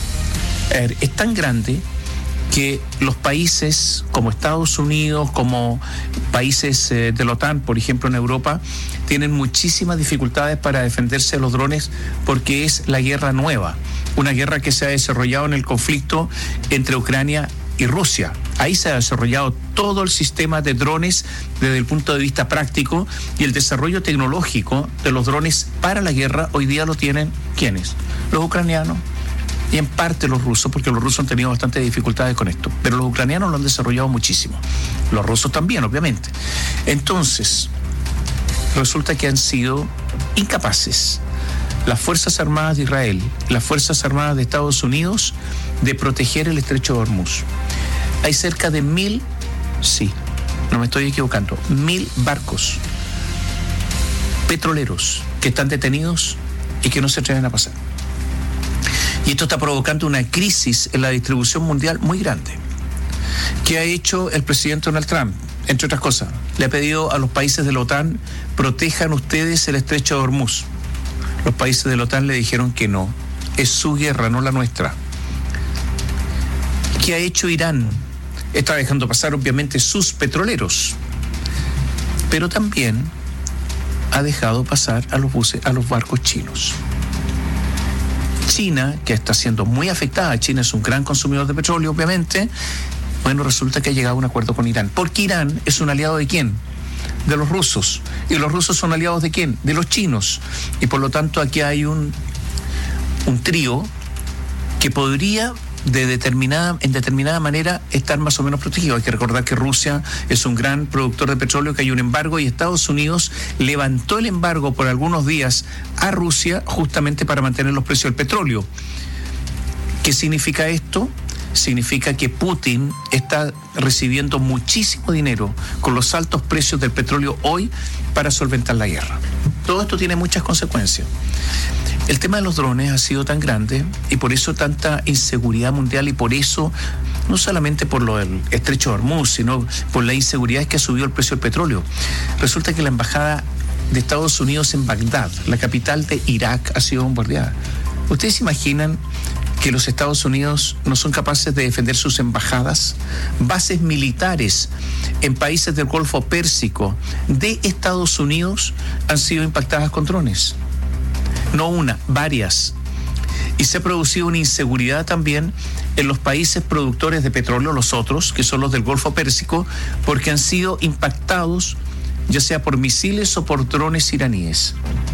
Es tan grande que los países como Estados Unidos, como países eh, de la OTAN, por ejemplo en Europa, tienen muchísimas dificultades para defenderse de los drones porque es la guerra nueva, una guerra que se ha desarrollado en el conflicto entre Ucrania y Rusia. Ahí se ha desarrollado todo el sistema de drones desde el punto de vista práctico, y el desarrollo tecnológico de los drones para la guerra hoy día lo tienen ¿quiénes? Los ucranianos. Y en parte los rusos, porque los rusos han tenido bastantes dificultades con esto, pero los ucranianos lo han desarrollado muchísimo. Los rusos también, obviamente. Entonces, resulta que han sido incapaces las Fuerzas Armadas de Israel, las Fuerzas Armadas de Estados Unidos, de proteger el estrecho de Hormuz. Hay cerca de mil, sí, no me estoy equivocando, mil barcos petroleros que están detenidos y que no se atreven a pasar. Y esto está provocando una crisis en la distribución mundial muy grande. ¿Qué ha hecho el presidente Donald Trump? Entre otras cosas, le ha pedido a los países de la OTAN, protejan ustedes el estrecho de Hormuz. Los países de la OTAN le dijeron que no, es su guerra, no la nuestra. ¿Qué ha hecho Irán? Está dejando pasar obviamente sus petroleros, pero también ha dejado pasar a los buses, a los barcos chinos. China, que está siendo muy afectada, China es un gran consumidor de petróleo, obviamente, bueno, resulta que ha llegado a un acuerdo con Irán. Porque Irán es un aliado de ¿quién? De los rusos. ¿Y los rusos son aliados de quién? De los chinos. Y por lo tanto aquí hay un, un trío que podría de determinada, en determinada manera estar más o menos protegido. Hay que recordar que Rusia es un gran productor de petróleo, que hay un embargo y Estados Unidos levantó el embargo por algunos días a Rusia justamente para mantener los precios del petróleo. ¿Qué significa esto? Significa que Putin está recibiendo muchísimo dinero con los altos precios del petróleo hoy para solventar la guerra. Todo esto tiene muchas consecuencias. El tema de los drones ha sido tan grande y por eso tanta inseguridad mundial y por eso, no solamente por lo del estrecho de Hormuz, sino por la inseguridad que ha subido el precio del petróleo. Resulta que la embajada de Estados Unidos en Bagdad, la capital de Irak, ha sido bombardeada. ¿Ustedes se imaginan que los Estados Unidos no son capaces de defender sus embajadas? Bases militares en países del Golfo Pérsico de Estados Unidos han sido impactadas con drones. No una, varias. Y se ha producido una inseguridad también en los países productores de petróleo, los otros, que son los del Golfo Pérsico, porque han sido impactados ya sea por misiles o por drones iraníes.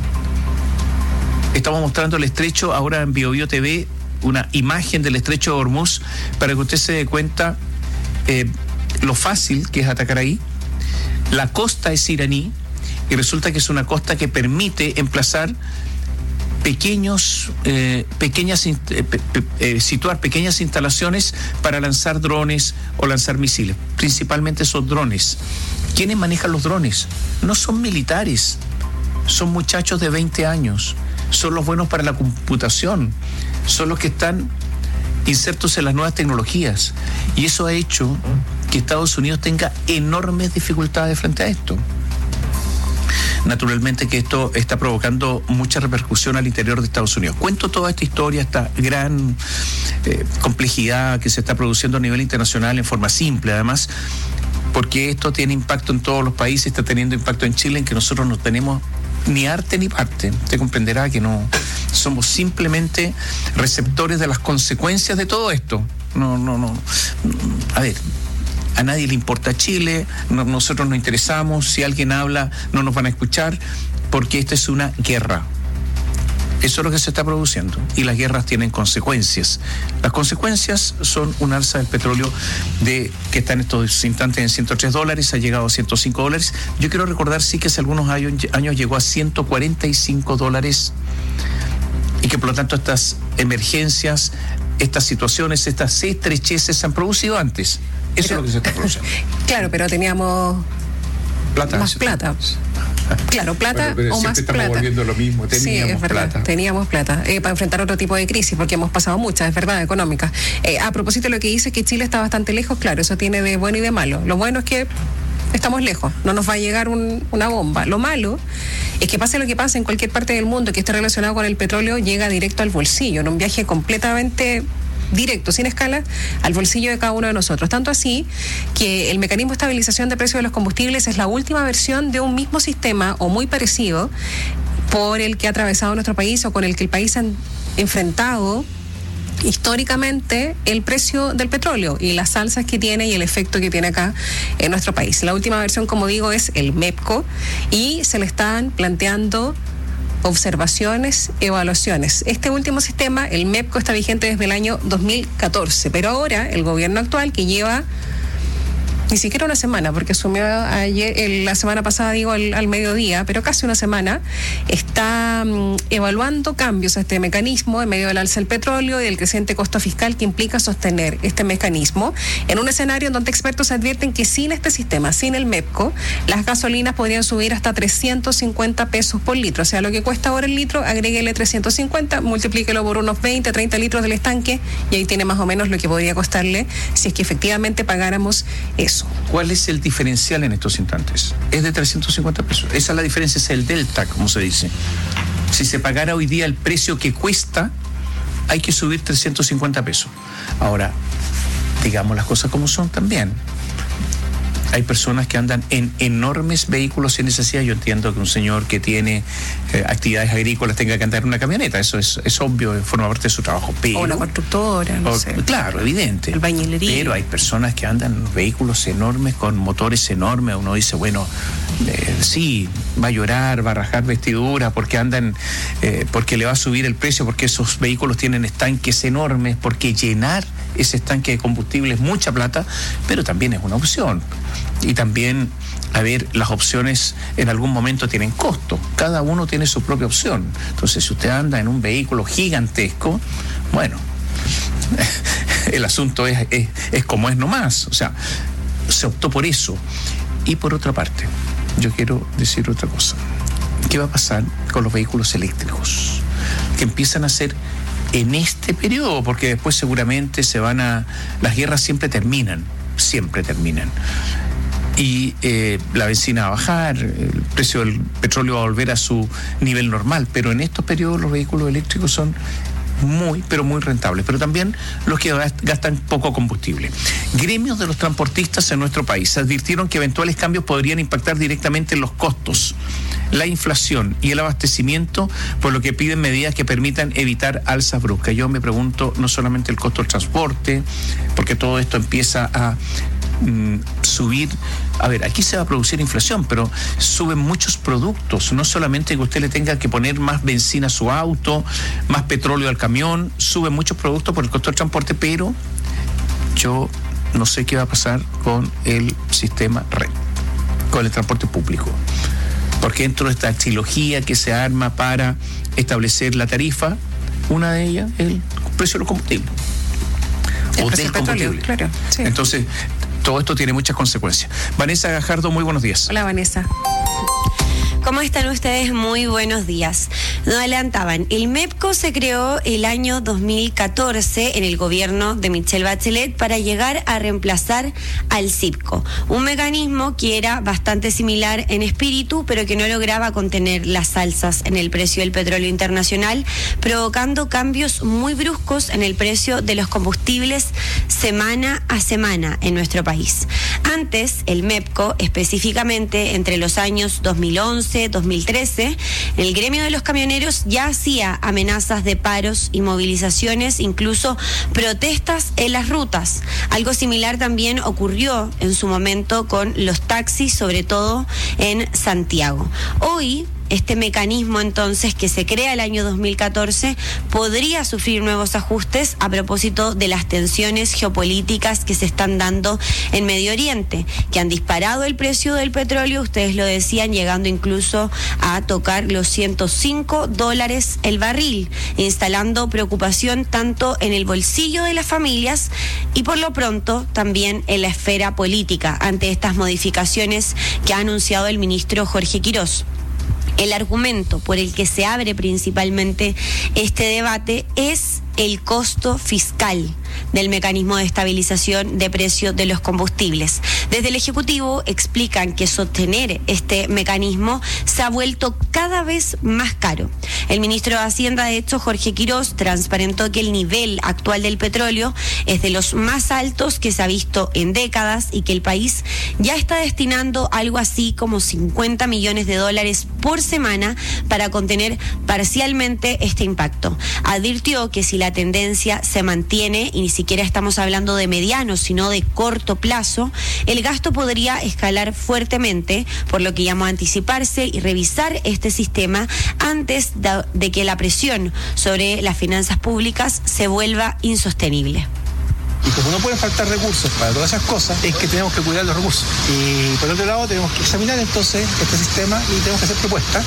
Estamos mostrando el estrecho ahora en BioBio T V, una imagen del estrecho de Hormuz para que usted se dé cuenta eh, lo fácil que es atacar ahí. La costa es iraní y resulta que es una costa que permite emplazar pequeños, eh, pequeñas, eh, pe, pe, eh, situar pequeñas instalaciones para lanzar drones o lanzar misiles. Principalmente son drones. ¿Quiénes manejan los drones? No son militares, son muchachos de veinte años, son los buenos para la computación, son los que están insertos en las nuevas tecnologías. Y eso ha hecho que Estados Unidos tenga enormes dificultades frente a esto. Naturalmente que esto está provocando mucha repercusión al interior de Estados Unidos. Cuento toda esta historia, esta gran eh, complejidad que se está produciendo a nivel internacional en forma simple, además, porque esto tiene impacto en todos los países, está teniendo impacto en Chile, en que nosotros no tenemos ni arte ni parte. Usted comprenderá que no somos simplemente receptores de las consecuencias de todo esto. No, no, no. A ver, a nadie le importa Chile, no, nosotros nos interesamos, si alguien habla no nos van a escuchar, porque esta es una guerra. Eso es lo que se está produciendo y las guerras tienen consecuencias. Las consecuencias son un alza del petróleo de que está en estos instantes en ciento tres dólares, ha llegado a ciento cinco dólares. Yo quiero recordar sí que hace algunos años, años llegó a ciento cuarenta y cinco dólares y que por lo tanto estas emergencias, estas situaciones, estas estrecheces se han producido antes. Eso pero, es lo que se está produciendo. Claro, pero teníamos plata, más plata. Claro, plata bueno, pero o más estamos plata. Volviendo lo mismo. Teníamos sí, es verdad, plata. Teníamos plata eh, para enfrentar otro tipo de crisis, porque hemos pasado muchas, es verdad, económicas. Eh, a propósito de lo que dice que Chile está bastante lejos, claro, eso tiene de bueno y de malo. Lo bueno es que estamos lejos, no nos va a llegar un, una bomba. Lo malo es que pase lo que pase en cualquier parte del mundo que esté relacionado con el petróleo, llega directo al bolsillo, en un viaje completamente directo, sin escala, al bolsillo de cada uno de nosotros. Tanto así que el mecanismo de estabilización de precios de los combustibles es la última versión de un mismo sistema o muy parecido por el que ha atravesado nuestro país o con el que el país ha enfrentado históricamente el precio del petróleo y las alzas que tiene y el efecto que tiene acá en nuestro país. La última versión, como digo, es el MEPCO y se le están planteando observaciones, evaluaciones. Este último sistema, el MEPCO, está vigente desde el año dos mil catorce, pero ahora el gobierno actual, que lleva ni siquiera una semana, porque asumió ayer, el, la semana pasada, digo, al, al mediodía, pero casi una semana, está um, evaluando cambios a este mecanismo en medio del alza del petróleo y del creciente costo fiscal que implica sostener este mecanismo, en un escenario en donde expertos advierten que sin este sistema, sin el MEPCO, las gasolinas podrían subir hasta trescientos cincuenta pesos por litro. O sea, lo que cuesta ahora el litro, agréguele trescientos cincuenta, multiplíquelo por unos veinte, treinta litros del estanque y ahí tiene más o menos lo que podría costarle si es que efectivamente pagáramos eso. ¿Cuál es el diferencial en estos instantes? Es de trescientos cincuenta pesos. Esa es la diferencia, es el delta, como se dice. Si se pagara hoy día el precio que cuesta, hay que subir trescientos cincuenta pesos. Ahora, digamos las cosas como son también. Hay personas que andan en enormes vehículos sin necesidad. Yo entiendo que un señor que tiene eh, actividades agrícolas tenga que andar en una camioneta. Eso es, es obvio, forma parte de su trabajo. Pero, o una constructora, no o, sé. Claro, evidente. El bañilería. Pero hay personas que andan en vehículos enormes, con motores enormes. Uno dice, bueno, eh, sí, va a llorar, va a rajar vestiduras porque andan, eh, porque le va a subir el precio, porque esos vehículos tienen estanques enormes, porque llenar ese estanque de combustible es mucha plata, pero también es una opción. Y también, a ver, las opciones en algún momento tienen costo. Cada uno tiene su propia opción. Entonces, si usted anda en un vehículo gigantesco, bueno, el asunto es, es, es como es nomás. O sea, se optó por eso. Y por otra parte, yo quiero decir otra cosa. ¿Qué va a pasar con los vehículos eléctricos? Que empiezan a ser en este periodo, porque después seguramente se van a... Las guerras siempre terminan, siempre terminan. Y eh, la benzina va a bajar, el precio del petróleo va a volver a su nivel normal, pero en estos periodos los vehículos eléctricos son muy, pero muy rentables, pero también los que gastan poco combustible. Gremios de los transportistas en nuestro país advirtieron que eventuales cambios podrían impactar directamente en los costos, la inflación y el abastecimiento, por lo que piden medidas que permitan evitar alzas bruscas. Yo me pregunto, no solamente el costo del transporte, porque todo esto empieza a mm, subir. A ver, aquí se va a producir inflación, pero suben muchos productos, no solamente que usted le tenga que poner más benzina a su auto, más petróleo al camión, suben muchos productos por el costo del transporte, pero yo no sé qué va a pasar con el sistema red, con el transporte público. Porque dentro de esta trilogía que se arma para establecer la tarifa, una de ellas es el precio de los combustibles. El o precio del del petróleo, combustible. claro. Sí. Entonces, todo esto tiene muchas consecuencias. Vanessa Gajardo, muy buenos días. Hola, Vanessa. ¿Cómo están ustedes? Muy buenos días. Nos adelantaban, el MEPCO se creó el año dos mil catorce en el gobierno de Michelle Bachelet para llegar a reemplazar al CIPCO, un mecanismo que era bastante similar en espíritu, pero que no lograba contener las alzas en el precio del petróleo internacional, provocando cambios muy bruscos en el precio de los combustibles semana a semana en nuestro país. Antes, el MEPCO, específicamente entre los años dos mil once, dos mil trece, el gremio de los camioneros ya hacía amenazas de paros y movilizaciones, incluso protestas en las rutas. Algo similar también ocurrió en su momento con los taxis, sobre todo en Santiago. Hoy, este mecanismo entonces que se crea el año dos mil catorce podría sufrir nuevos ajustes a propósito de las tensiones geopolíticas que se están dando en Medio Oriente, que han disparado el precio del petróleo, ustedes lo decían, llegando incluso a tocar los ciento cinco dólares el barril, instalando preocupación tanto en el bolsillo de las familias y por lo pronto también en la esfera política ante estas modificaciones que ha anunciado el ministro Jorge Quirós. El argumento por el que se abre principalmente este debate es el costo fiscal del mecanismo de estabilización de precios de los combustibles. Desde el Ejecutivo explican que sostener este mecanismo se ha vuelto cada vez más caro. El ministro de Hacienda, de hecho, Jorge Quirós, transparentó que el nivel actual del petróleo es de los más altos que se ha visto en décadas y que el país ya está destinando algo así como cincuenta millones de dólares por semana para contener parcialmente este impacto. Advirtió que si la tendencia se mantiene, y ni siquiera estamos hablando de mediano, sino de corto plazo, el gasto podría escalar fuertemente, por lo que llamó a anticiparse y revisar este sistema antes de, de que la presión sobre las finanzas públicas se vuelva insostenible. Y como no pueden faltar recursos para todas esas cosas, es que tenemos que cuidar los recursos. Y por otro lado, tenemos que examinar entonces este sistema y tenemos que hacer propuestas.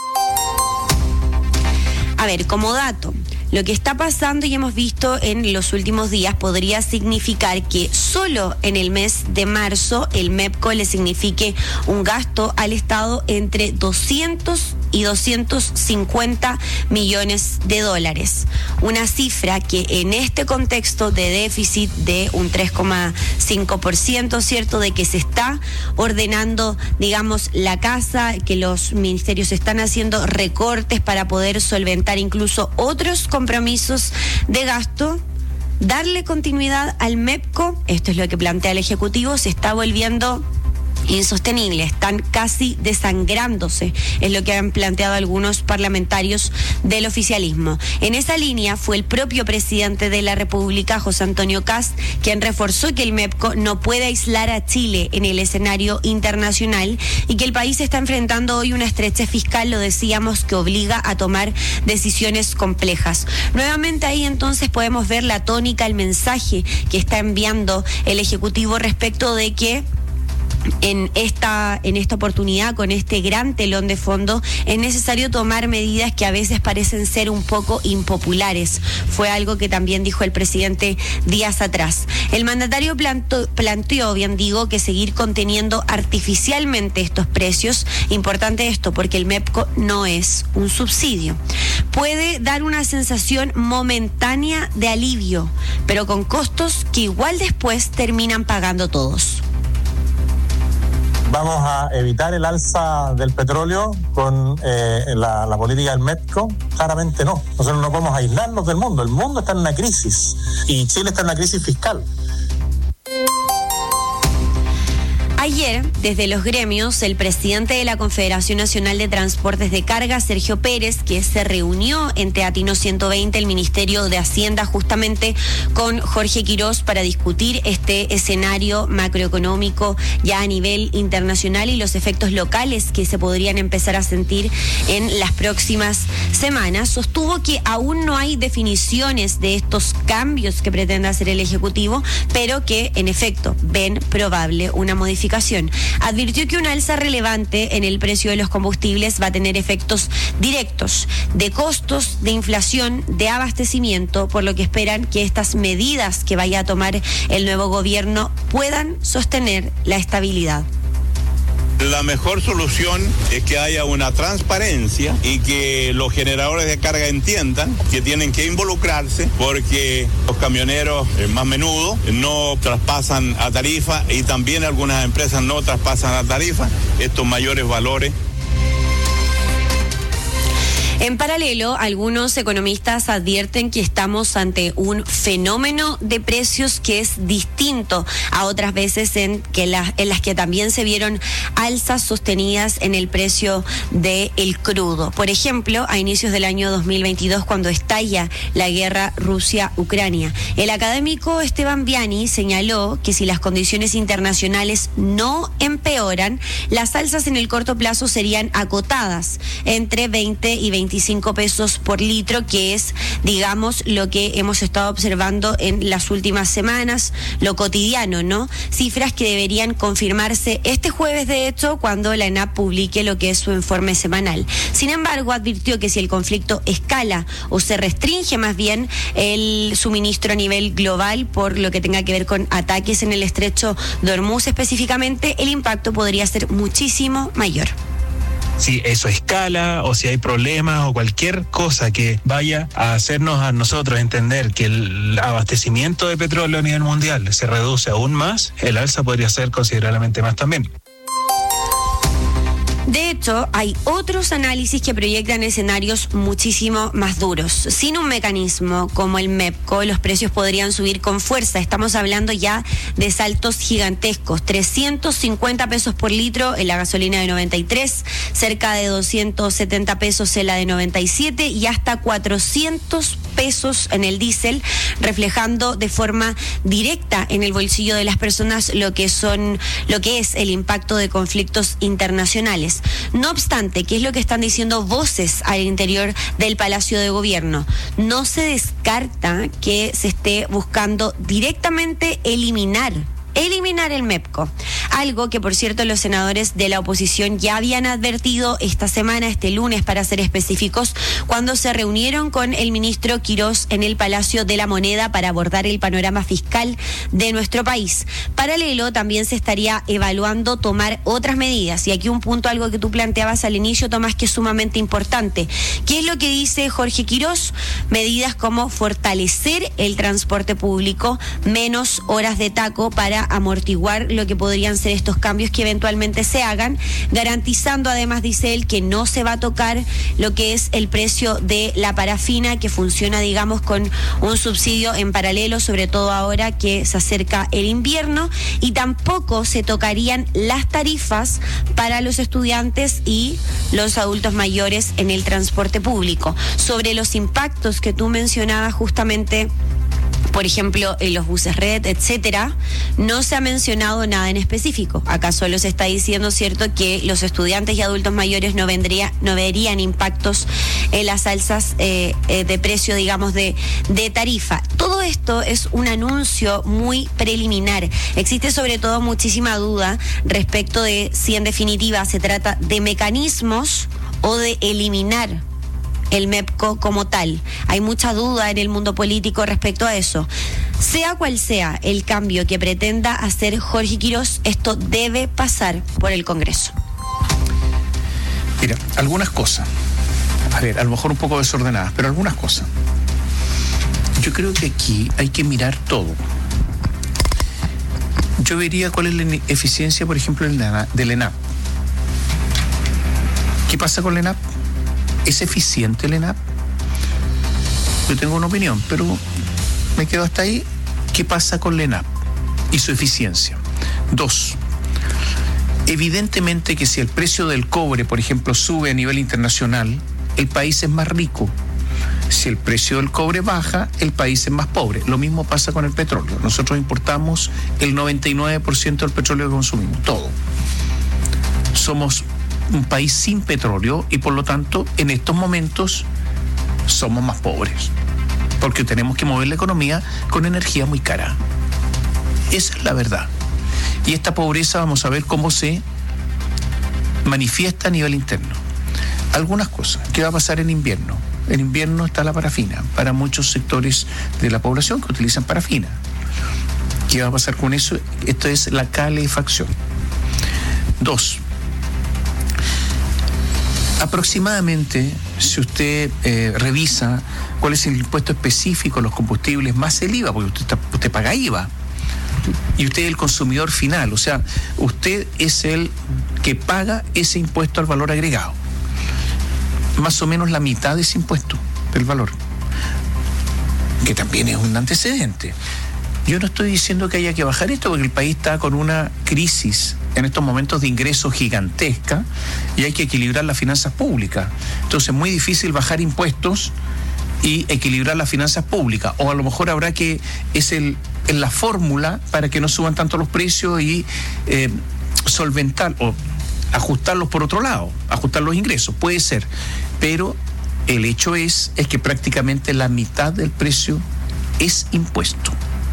A ver, como dato, lo que está pasando y hemos visto en los últimos días podría significar que solo en el mes de marzo el MEPCO le signifique un gasto al Estado entre doscientos y doscientos cincuenta millones de dólares. Una cifra que en este contexto de déficit de un tres coma cinco por ciento, ¿cierto? De que se está ordenando, digamos, la casa, que los ministerios están haciendo recortes para poder solventar incluso otros compromisos de gasto. Darle continuidad al MEPCO, esto es lo que plantea el Ejecutivo, se está volviendo insostenible, están casi desangrándose, es lo que han planteado algunos parlamentarios del oficialismo. En esa línea fue el propio presidente de la República, José Antonio Kast, quien reforzó que el MEPCO no puede aislar a Chile en el escenario internacional y que el país está enfrentando hoy una estrechez fiscal, lo decíamos, que obliga a tomar decisiones complejas. Nuevamente ahí entonces podemos ver la tónica, el mensaje que está enviando el Ejecutivo respecto de que En esta, en esta oportunidad, con este gran telón de fondo, es necesario tomar medidas que a veces parecen ser un poco impopulares. Fue algo que también dijo el presidente días atrás. El mandatario planto, planteó, bien digo, que seguir conteniendo artificialmente estos precios. Importante esto, porque el MEPCO no es un subsidio. Puede dar una sensación momentánea de alivio, pero con costos que igual después terminan pagando todos. ¿Vamos a evitar el alza del petróleo con eh, la, la política del MEPCO? Claramente no. Nosotros no podemos aislarnos del mundo. El mundo está en una crisis y Chile está en una crisis fiscal. Ayer, desde los gremios, el presidente de la Confederación Nacional de Transportes de Carga, Sergio Pérez, que se reunió en Teatino ciento veinte, el Ministerio de Hacienda, justamente con Jorge Quirós para discutir este escenario macroeconómico ya a nivel internacional y los efectos locales que se podrían empezar a sentir en las próximas semanas, sostuvo que aún no hay definiciones de estos cambios que pretende hacer el Ejecutivo, pero que, en efecto, ven probable una modificación. Advirtió que una alza relevante en el precio de los combustibles va a tener efectos directos de costos, de inflación, de abastecimiento, por lo que esperan que estas medidas que vaya a tomar el nuevo gobierno puedan sostener la estabilidad. La mejor solución es que haya una transparencia y que los generadores de carga entiendan que tienen que involucrarse porque los camioneros eh, más menudo no traspasan a tarifa y también algunas empresas no traspasan a tarifa estos mayores valores. En paralelo, algunos economistas advierten que estamos ante un fenómeno de precios que es distinto a otras veces en, que la, en las que también se vieron alzas sostenidas en el precio del crudo. Por ejemplo, a inicios del año dos mil veintidós, cuando estalla la guerra Rusia-Ucrania, el académico Esteban Viani señaló que si las condiciones internacionales no empeoran, las alzas en el corto plazo serían acotadas entre veinte y veinticinco pesos por litro, que es, digamos, lo que hemos estado observando en las últimas semanas, lo cotidiano, ¿no? Cifras que deberían confirmarse este jueves, de hecho, cuando la ENAP publique lo que es su informe semanal. Sin embargo, advirtió que si el conflicto escala o se restringe más bien el suministro a nivel global por lo que tenga que ver con ataques en el estrecho de Hormuz específicamente, el impacto podría ser muchísimo mayor. Si eso escala o si hay problemas o cualquier cosa que vaya a hacernos a nosotros entender que el abastecimiento de petróleo a nivel mundial se reduce aún más, el alza podría ser considerablemente más también. De hecho, hay otros análisis que proyectan escenarios muchísimo más duros. Sin un mecanismo como el MEPCO, los precios podrían subir con fuerza. Estamos hablando ya de saltos gigantescos. trescientos cincuenta pesos por litro en la gasolina de noventa y tres, cerca de doscientos setenta pesos en la de noventa y siete y hasta cuatrocientos pesos en el diésel, reflejando de forma directa en el bolsillo de las personas lo que son, lo que es el impacto de conflictos internacionales. más. No obstante, ¿qué es lo que están diciendo voces al interior del Palacio de Gobierno? No se descarta que se esté buscando directamente eliminar eliminar el MEPCO, algo que por cierto los senadores de la oposición ya habían advertido esta semana, este lunes para ser específicos, cuando se reunieron con el ministro Quirós en el Palacio de la Moneda para abordar el panorama fiscal de nuestro país. Paralelo, también se estaría evaluando tomar otras medidas, y aquí un punto, algo que tú planteabas al inicio, Tomás, que es sumamente importante. ¿Qué es lo que dice Jorge Quirós? Medidas como fortalecer el transporte público, menos horas de taco para amortiguar lo que podrían ser estos cambios que eventualmente se hagan, garantizando además, dice él, que no se va a tocar lo que es el precio de la parafina, que funciona, digamos, con un subsidio en paralelo, sobre todo ahora que se acerca el invierno, y tampoco se tocarían las tarifas para los estudiantes y los adultos mayores en el transporte público. Sobre los impactos que tú mencionabas justamente, por ejemplo, en los buses red, etcétera, no se ha mencionado nada en específico. Acá solo se está diciendo, cierto, que los estudiantes y adultos mayores no vendría, no verían impactos en las alzas eh, eh, de precio, digamos, de, de tarifa. Todo esto es un anuncio muy preliminar. Existe sobre todo muchísima duda respecto de si en definitiva se trata de mecanismos o de eliminar el MEPCO como tal. Hay mucha duda en el mundo político respecto a eso. Sea cual sea el cambio que pretenda hacer Jorge Quirós, esto debe pasar por el Congreso. Mira, algunas cosas, a ver, a lo mejor un poco desordenadas, pero algunas cosas. Yo creo que aquí hay que mirar todo. Yo vería cuál es la eficiencia, por ejemplo, del ENAP. ¿Qué pasa con el ENAP? ¿Es eficiente el ENAP? Yo tengo una opinión, pero me quedo hasta ahí. ¿Qué pasa con el ENAP y su eficiencia? Dos, evidentemente que si el precio del cobre, por ejemplo, sube a nivel internacional, el país es más rico. Si el precio del cobre baja, el país es más pobre. Lo mismo pasa con el petróleo. Nosotros importamos el noventa y nueve por ciento del petróleo que consumimos, todo. Somos un país sin petróleo y por lo tanto en estos momentos somos más pobres porque tenemos que mover la economía con energía muy cara. Esa es la verdad. Y esta pobreza vamos a ver cómo se manifiesta a nivel interno. Algunas cosas. ¿Qué va a pasar en invierno? En invierno está la parafina para muchos sectores de la población que utilizan parafina. ¿Qué va a pasar con eso? Esto es la calefacción. Dos, aproximadamente, si usted eh, revisa cuál es el impuesto específico a los combustibles más el I V A, porque usted, está, usted paga I V A, y usted es el consumidor final, o sea, usted es el que paga ese impuesto al valor agregado. Más o menos la mitad de ese impuesto del valor, que también es un antecedente. Yo no estoy diciendo que haya que bajar esto porque el país está con una crisis en estos momentos de ingresos gigantesca y hay que equilibrar las finanzas públicas. Entonces es muy difícil bajar impuestos y equilibrar las finanzas públicas. O a lo mejor habrá que, es el, en la fórmula para que no suban tanto los precios y eh, solventar o ajustarlos por otro lado, ajustar los ingresos, puede ser. Pero el hecho es, es que prácticamente la mitad del precio es impuesto.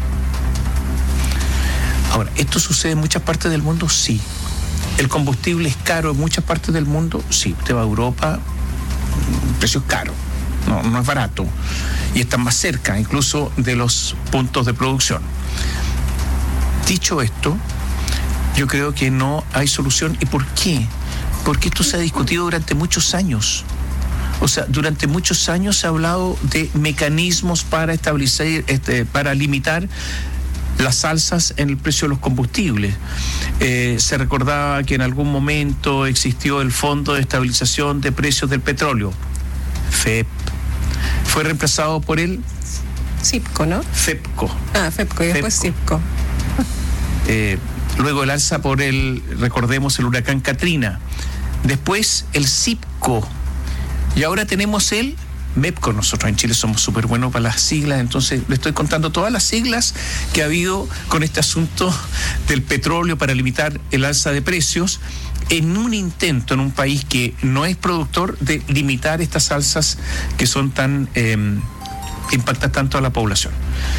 Ahora, ¿esto sucede en muchas partes del mundo? Sí. ¿El combustible es caro en muchas partes del mundo? Sí. Usted va a Europa, el precio es caro, no, no es barato. Y está más cerca incluso de los puntos de producción. Dicho esto, yo creo que no hay solución. ¿Y por qué? Porque esto se ha discutido durante muchos años. O sea, durante muchos años se ha hablado de mecanismos para establecer, este, para limitar las alzas en el precio de los combustibles. Eh, se recordaba que en algún momento existió el Fondo de Estabilización de Precios del Petróleo, F E P. Fue reemplazado por el CIPCO, ¿no? FEPCO. Ah, FEPCO y después CIPCO. Eh, luego el alza por el, recordemos, el huracán Katrina. Después el CIPCO. Y ahora tenemos el MEPCO. Nosotros en Chile somos súper buenos para las siglas, entonces le estoy contando todas las siglas que ha habido con este asunto del petróleo para limitar el alza de precios. en un intento en un país que no es productor de limitar estas alzas que son tan eh, impactan tanto a la población.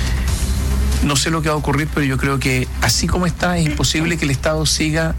No sé lo que va a ocurrir, pero yo creo que así como está es imposible que el Estado siga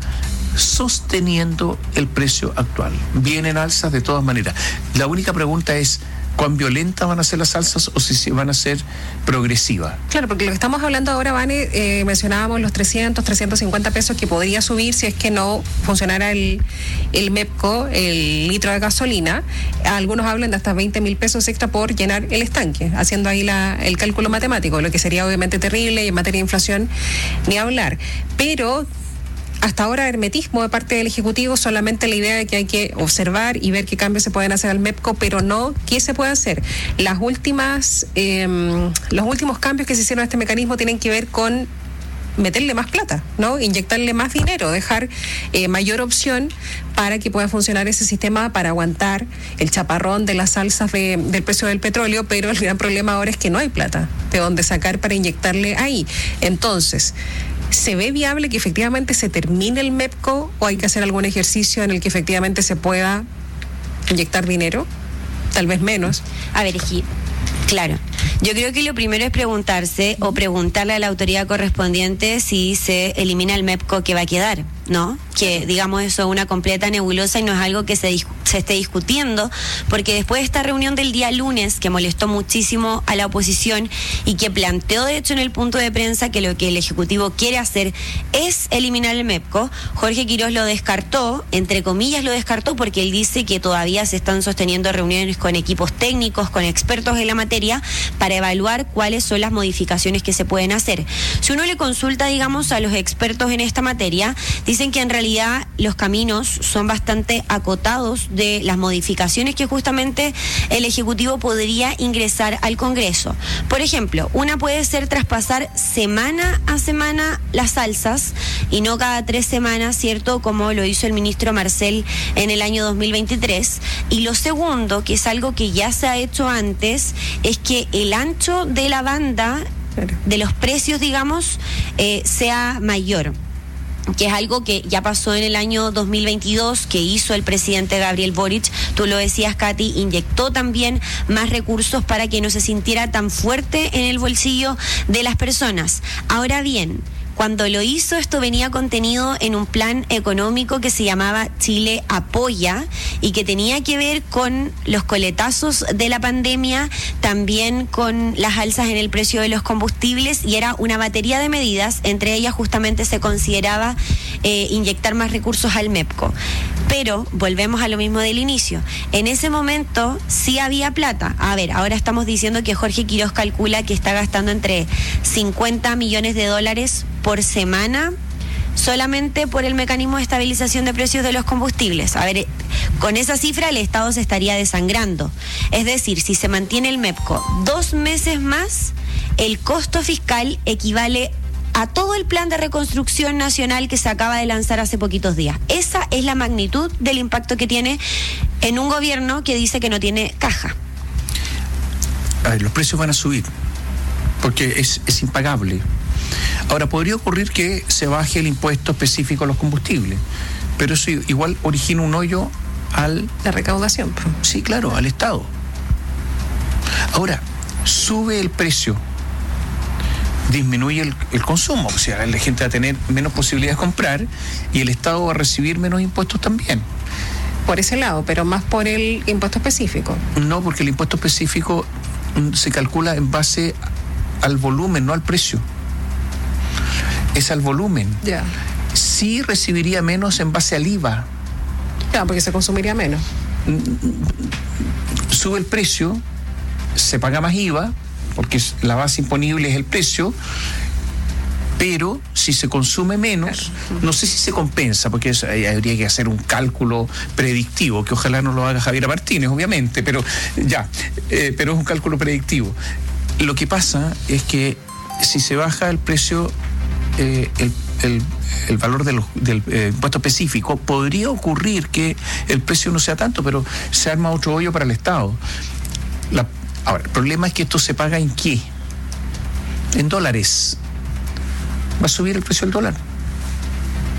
sosteniendo el precio actual. Vienen alzas de todas maneras. La única pregunta es cuán violentas van a ser las alzas o si van a ser progresivas. Claro, porque lo que estamos hablando ahora, Vane, eh, mencionábamos los trescientos, trescientos cincuenta pesos que podría subir si es que no funcionara el, el MEPCO, el litro de gasolina. Algunos hablan de hasta veinte mil pesos extra por llenar el estanque, haciendo ahí la, el cálculo matemático, lo que sería obviamente terrible y en materia de inflación ni hablar. Pero hasta ahora hermetismo de parte del Ejecutivo, solamente la idea de que hay que observar y ver qué cambios se pueden hacer al MEPCO, pero no qué se puede hacer. Las últimas, eh, los últimos cambios que se hicieron a este mecanismo tienen que ver con meterle más plata, ¿no? Inyectarle más dinero, dejar eh, mayor opción para que pueda funcionar ese sistema para aguantar el chaparrón de las alzas de, del precio del petróleo, pero el gran problema ahora es que no hay plata de dónde sacar para inyectarle ahí. Entonces, ¿se ve viable que efectivamente se termine el MEPCO o hay que hacer algún ejercicio en el que efectivamente se pueda inyectar dinero? Tal vez menos. A ver, Eji, claro. Yo creo que lo primero es preguntarse o preguntarle a la autoridad correspondiente si se elimina el MEPCO, ¿qué va a quedar? ¿No? Que digamos eso es una completa nebulosa y no es algo que se, dis- se esté discutiendo, porque después de esta reunión del día lunes que molestó muchísimo a la oposición y que planteó de hecho en el punto de prensa que lo que el Ejecutivo quiere hacer es eliminar el MEPCO, Jorge Quirós lo descartó, entre comillas lo descartó, porque él dice que todavía se están sosteniendo reuniones con equipos técnicos, con expertos en la materia, para evaluar cuáles son las modificaciones que se pueden hacer. Si uno le consulta, digamos, a los expertos en esta materia, dicen que en realidad los caminos son bastante acotados de las modificaciones que justamente el Ejecutivo podría ingresar al Congreso. Por ejemplo, una puede ser traspasar semana a semana las alzas y no cada tres semanas, ¿cierto? Como lo hizo el ministro Marcel en el año dos mil veintitrés. Y lo segundo, que es algo que ya se ha hecho antes, es que el ancho de la banda de los precios, digamos, eh, sea mayor, que es algo que ya pasó en el año dos mil veintidós, que hizo el presidente Gabriel Boric. Tú lo decías, Katy, inyectó también más recursos para que no se sintiera tan fuerte en el bolsillo de las personas. Ahora bien, cuando lo hizo, esto venía contenido en un plan económico que se llamaba Chile Apoya y que tenía que ver con los coletazos de la pandemia, también con las alzas en el precio de los combustibles, y era una batería de medidas. Entre ellas justamente se consideraba eh, inyectar más recursos al MEPCO. Pero volvemos a lo mismo del inicio. En ese momento sí había plata. A ver, ahora estamos diciendo que Jorge Quirós calcula que está gastando entre cincuenta millones de dólares por semana solamente por el mecanismo de estabilización de precios de los combustibles. A ver, con esa cifra el Estado se estaría desangrando. Es decir, si se mantiene el MEPCO dos meses más, el costo fiscal equivale a todo el plan de reconstrucción nacional que se acaba de lanzar hace poquitos días. Esa es la magnitud del impacto que tiene en un gobierno que dice que no tiene caja. A ver, los precios van a subir porque es, es impagable. Ahora, podría ocurrir que se baje el impuesto específico a los combustibles, pero eso igual origina un hoyo al... La recaudación. Sí, claro, al Estado. Ahora, sube el precio, disminuye el, el consumo, o sea, la gente va a tener menos posibilidades de comprar y el Estado va a recibir menos impuestos también. Por ese lado, pero más por el impuesto específico. No, porque el impuesto específico se calcula en base al volumen, no al precio. Es al volumen. Ya. Sí recibiría menos en base al I V A. Claro, porque se consumiría menos. Sube el precio, se paga más I V A, porque la base imponible es el precio, pero si se consume menos, claro, no sé si se compensa, porque eso, eh, habría que hacer un cálculo predictivo, que ojalá no lo haga Javier Martínez, obviamente, pero ya, eh, pero es un cálculo predictivo. Lo que pasa es que si se baja el precio, eh, el, el, el valor de los, del eh, impuesto específico, podría ocurrir que el precio no sea tanto, pero se arma otro hoyo para el Estado. La, ahora, el problema es que esto se paga en ¿qué? En dólares. Va a subir el precio del dólar.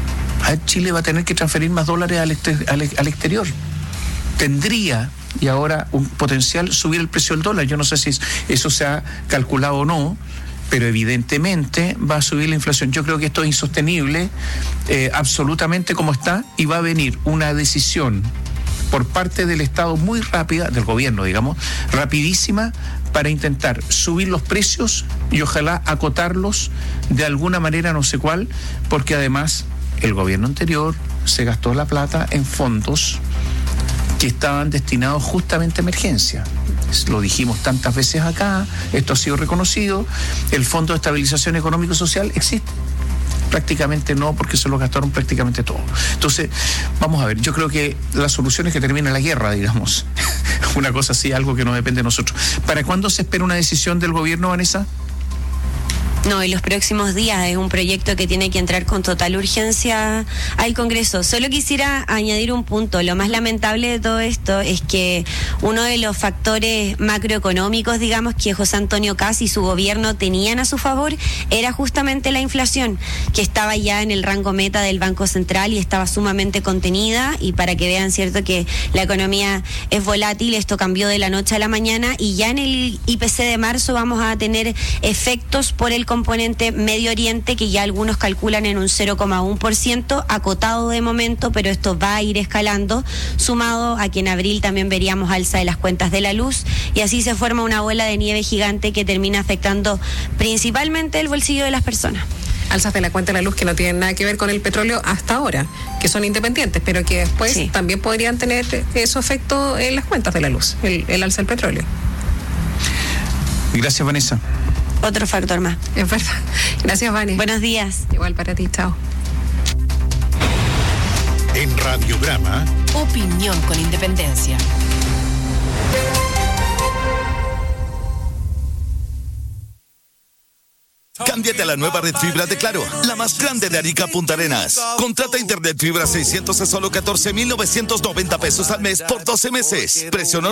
Chile va a tener que transferir más dólares al, exter- al, al exterior. Tendría, y ahora, un potencial subir el precio del dólar. Yo no sé si eso se ha calculado o no, pero evidentemente va a subir la inflación. Yo creo que esto es insostenible, eh, absolutamente como está, y va a venir una decisión por parte del Estado muy rápida, del gobierno, digamos, rapidísima, para intentar subir los precios y ojalá acotarlos de alguna manera, no sé cuál, porque además el gobierno anterior se gastó la plata en fondos que estaban destinados justamente a emergencia. Lo dijimos tantas veces acá, esto ha sido reconocido. El Fondo de Estabilización Económico y Social existe. Prácticamente no, porque se lo gastaron prácticamente todo. Entonces, vamos a ver, yo creo que la solución es que termine la guerra, digamos. Una cosa así, algo que no depende de nosotros. ¿Para cuándo se espera una decisión del gobierno, Vanessa? No, en los próximos días es un proyecto que tiene que entrar con total urgencia al Congreso. Solo quisiera añadir un punto. Lo más lamentable de todo esto es que uno de los factores macroeconómicos, digamos, que José Antonio Kast y su gobierno tenían a su favor era justamente la inflación, que estaba ya en el rango meta del Banco Central y estaba sumamente contenida. Y para que vean, cierto, que la economía es volátil, esto cambió de la noche a la mañana y ya en el I P C de marzo vamos a tener efectos por el componente Medio Oriente, que ya algunos calculan en un cero coma uno por ciento, acotado de momento, pero esto va a ir escalando, sumado a que en abril también veríamos alza de las cuentas de la luz, y así se forma una bola de nieve gigante que termina afectando principalmente el bolsillo de las personas. Alzas de la cuenta de la luz que no tienen nada que ver con el petróleo hasta ahora, que son independientes, pero que después sí, también podrían tener esos efectos en las cuentas de la luz, el, el alza del petróleo. Gracias, Vanessa. Otro factor más. Es verdad. Gracias, Vani. Buenos días. Igual para ti, chao. En Radiograma, opinión con independencia. Cámbiate a la nueva red fibra de Claro, la más grande de Arica Punta Arenas. Contrata internet fibra seiscientos a solo catorce mil novecientos noventa pesos al mes por doce meses. Precio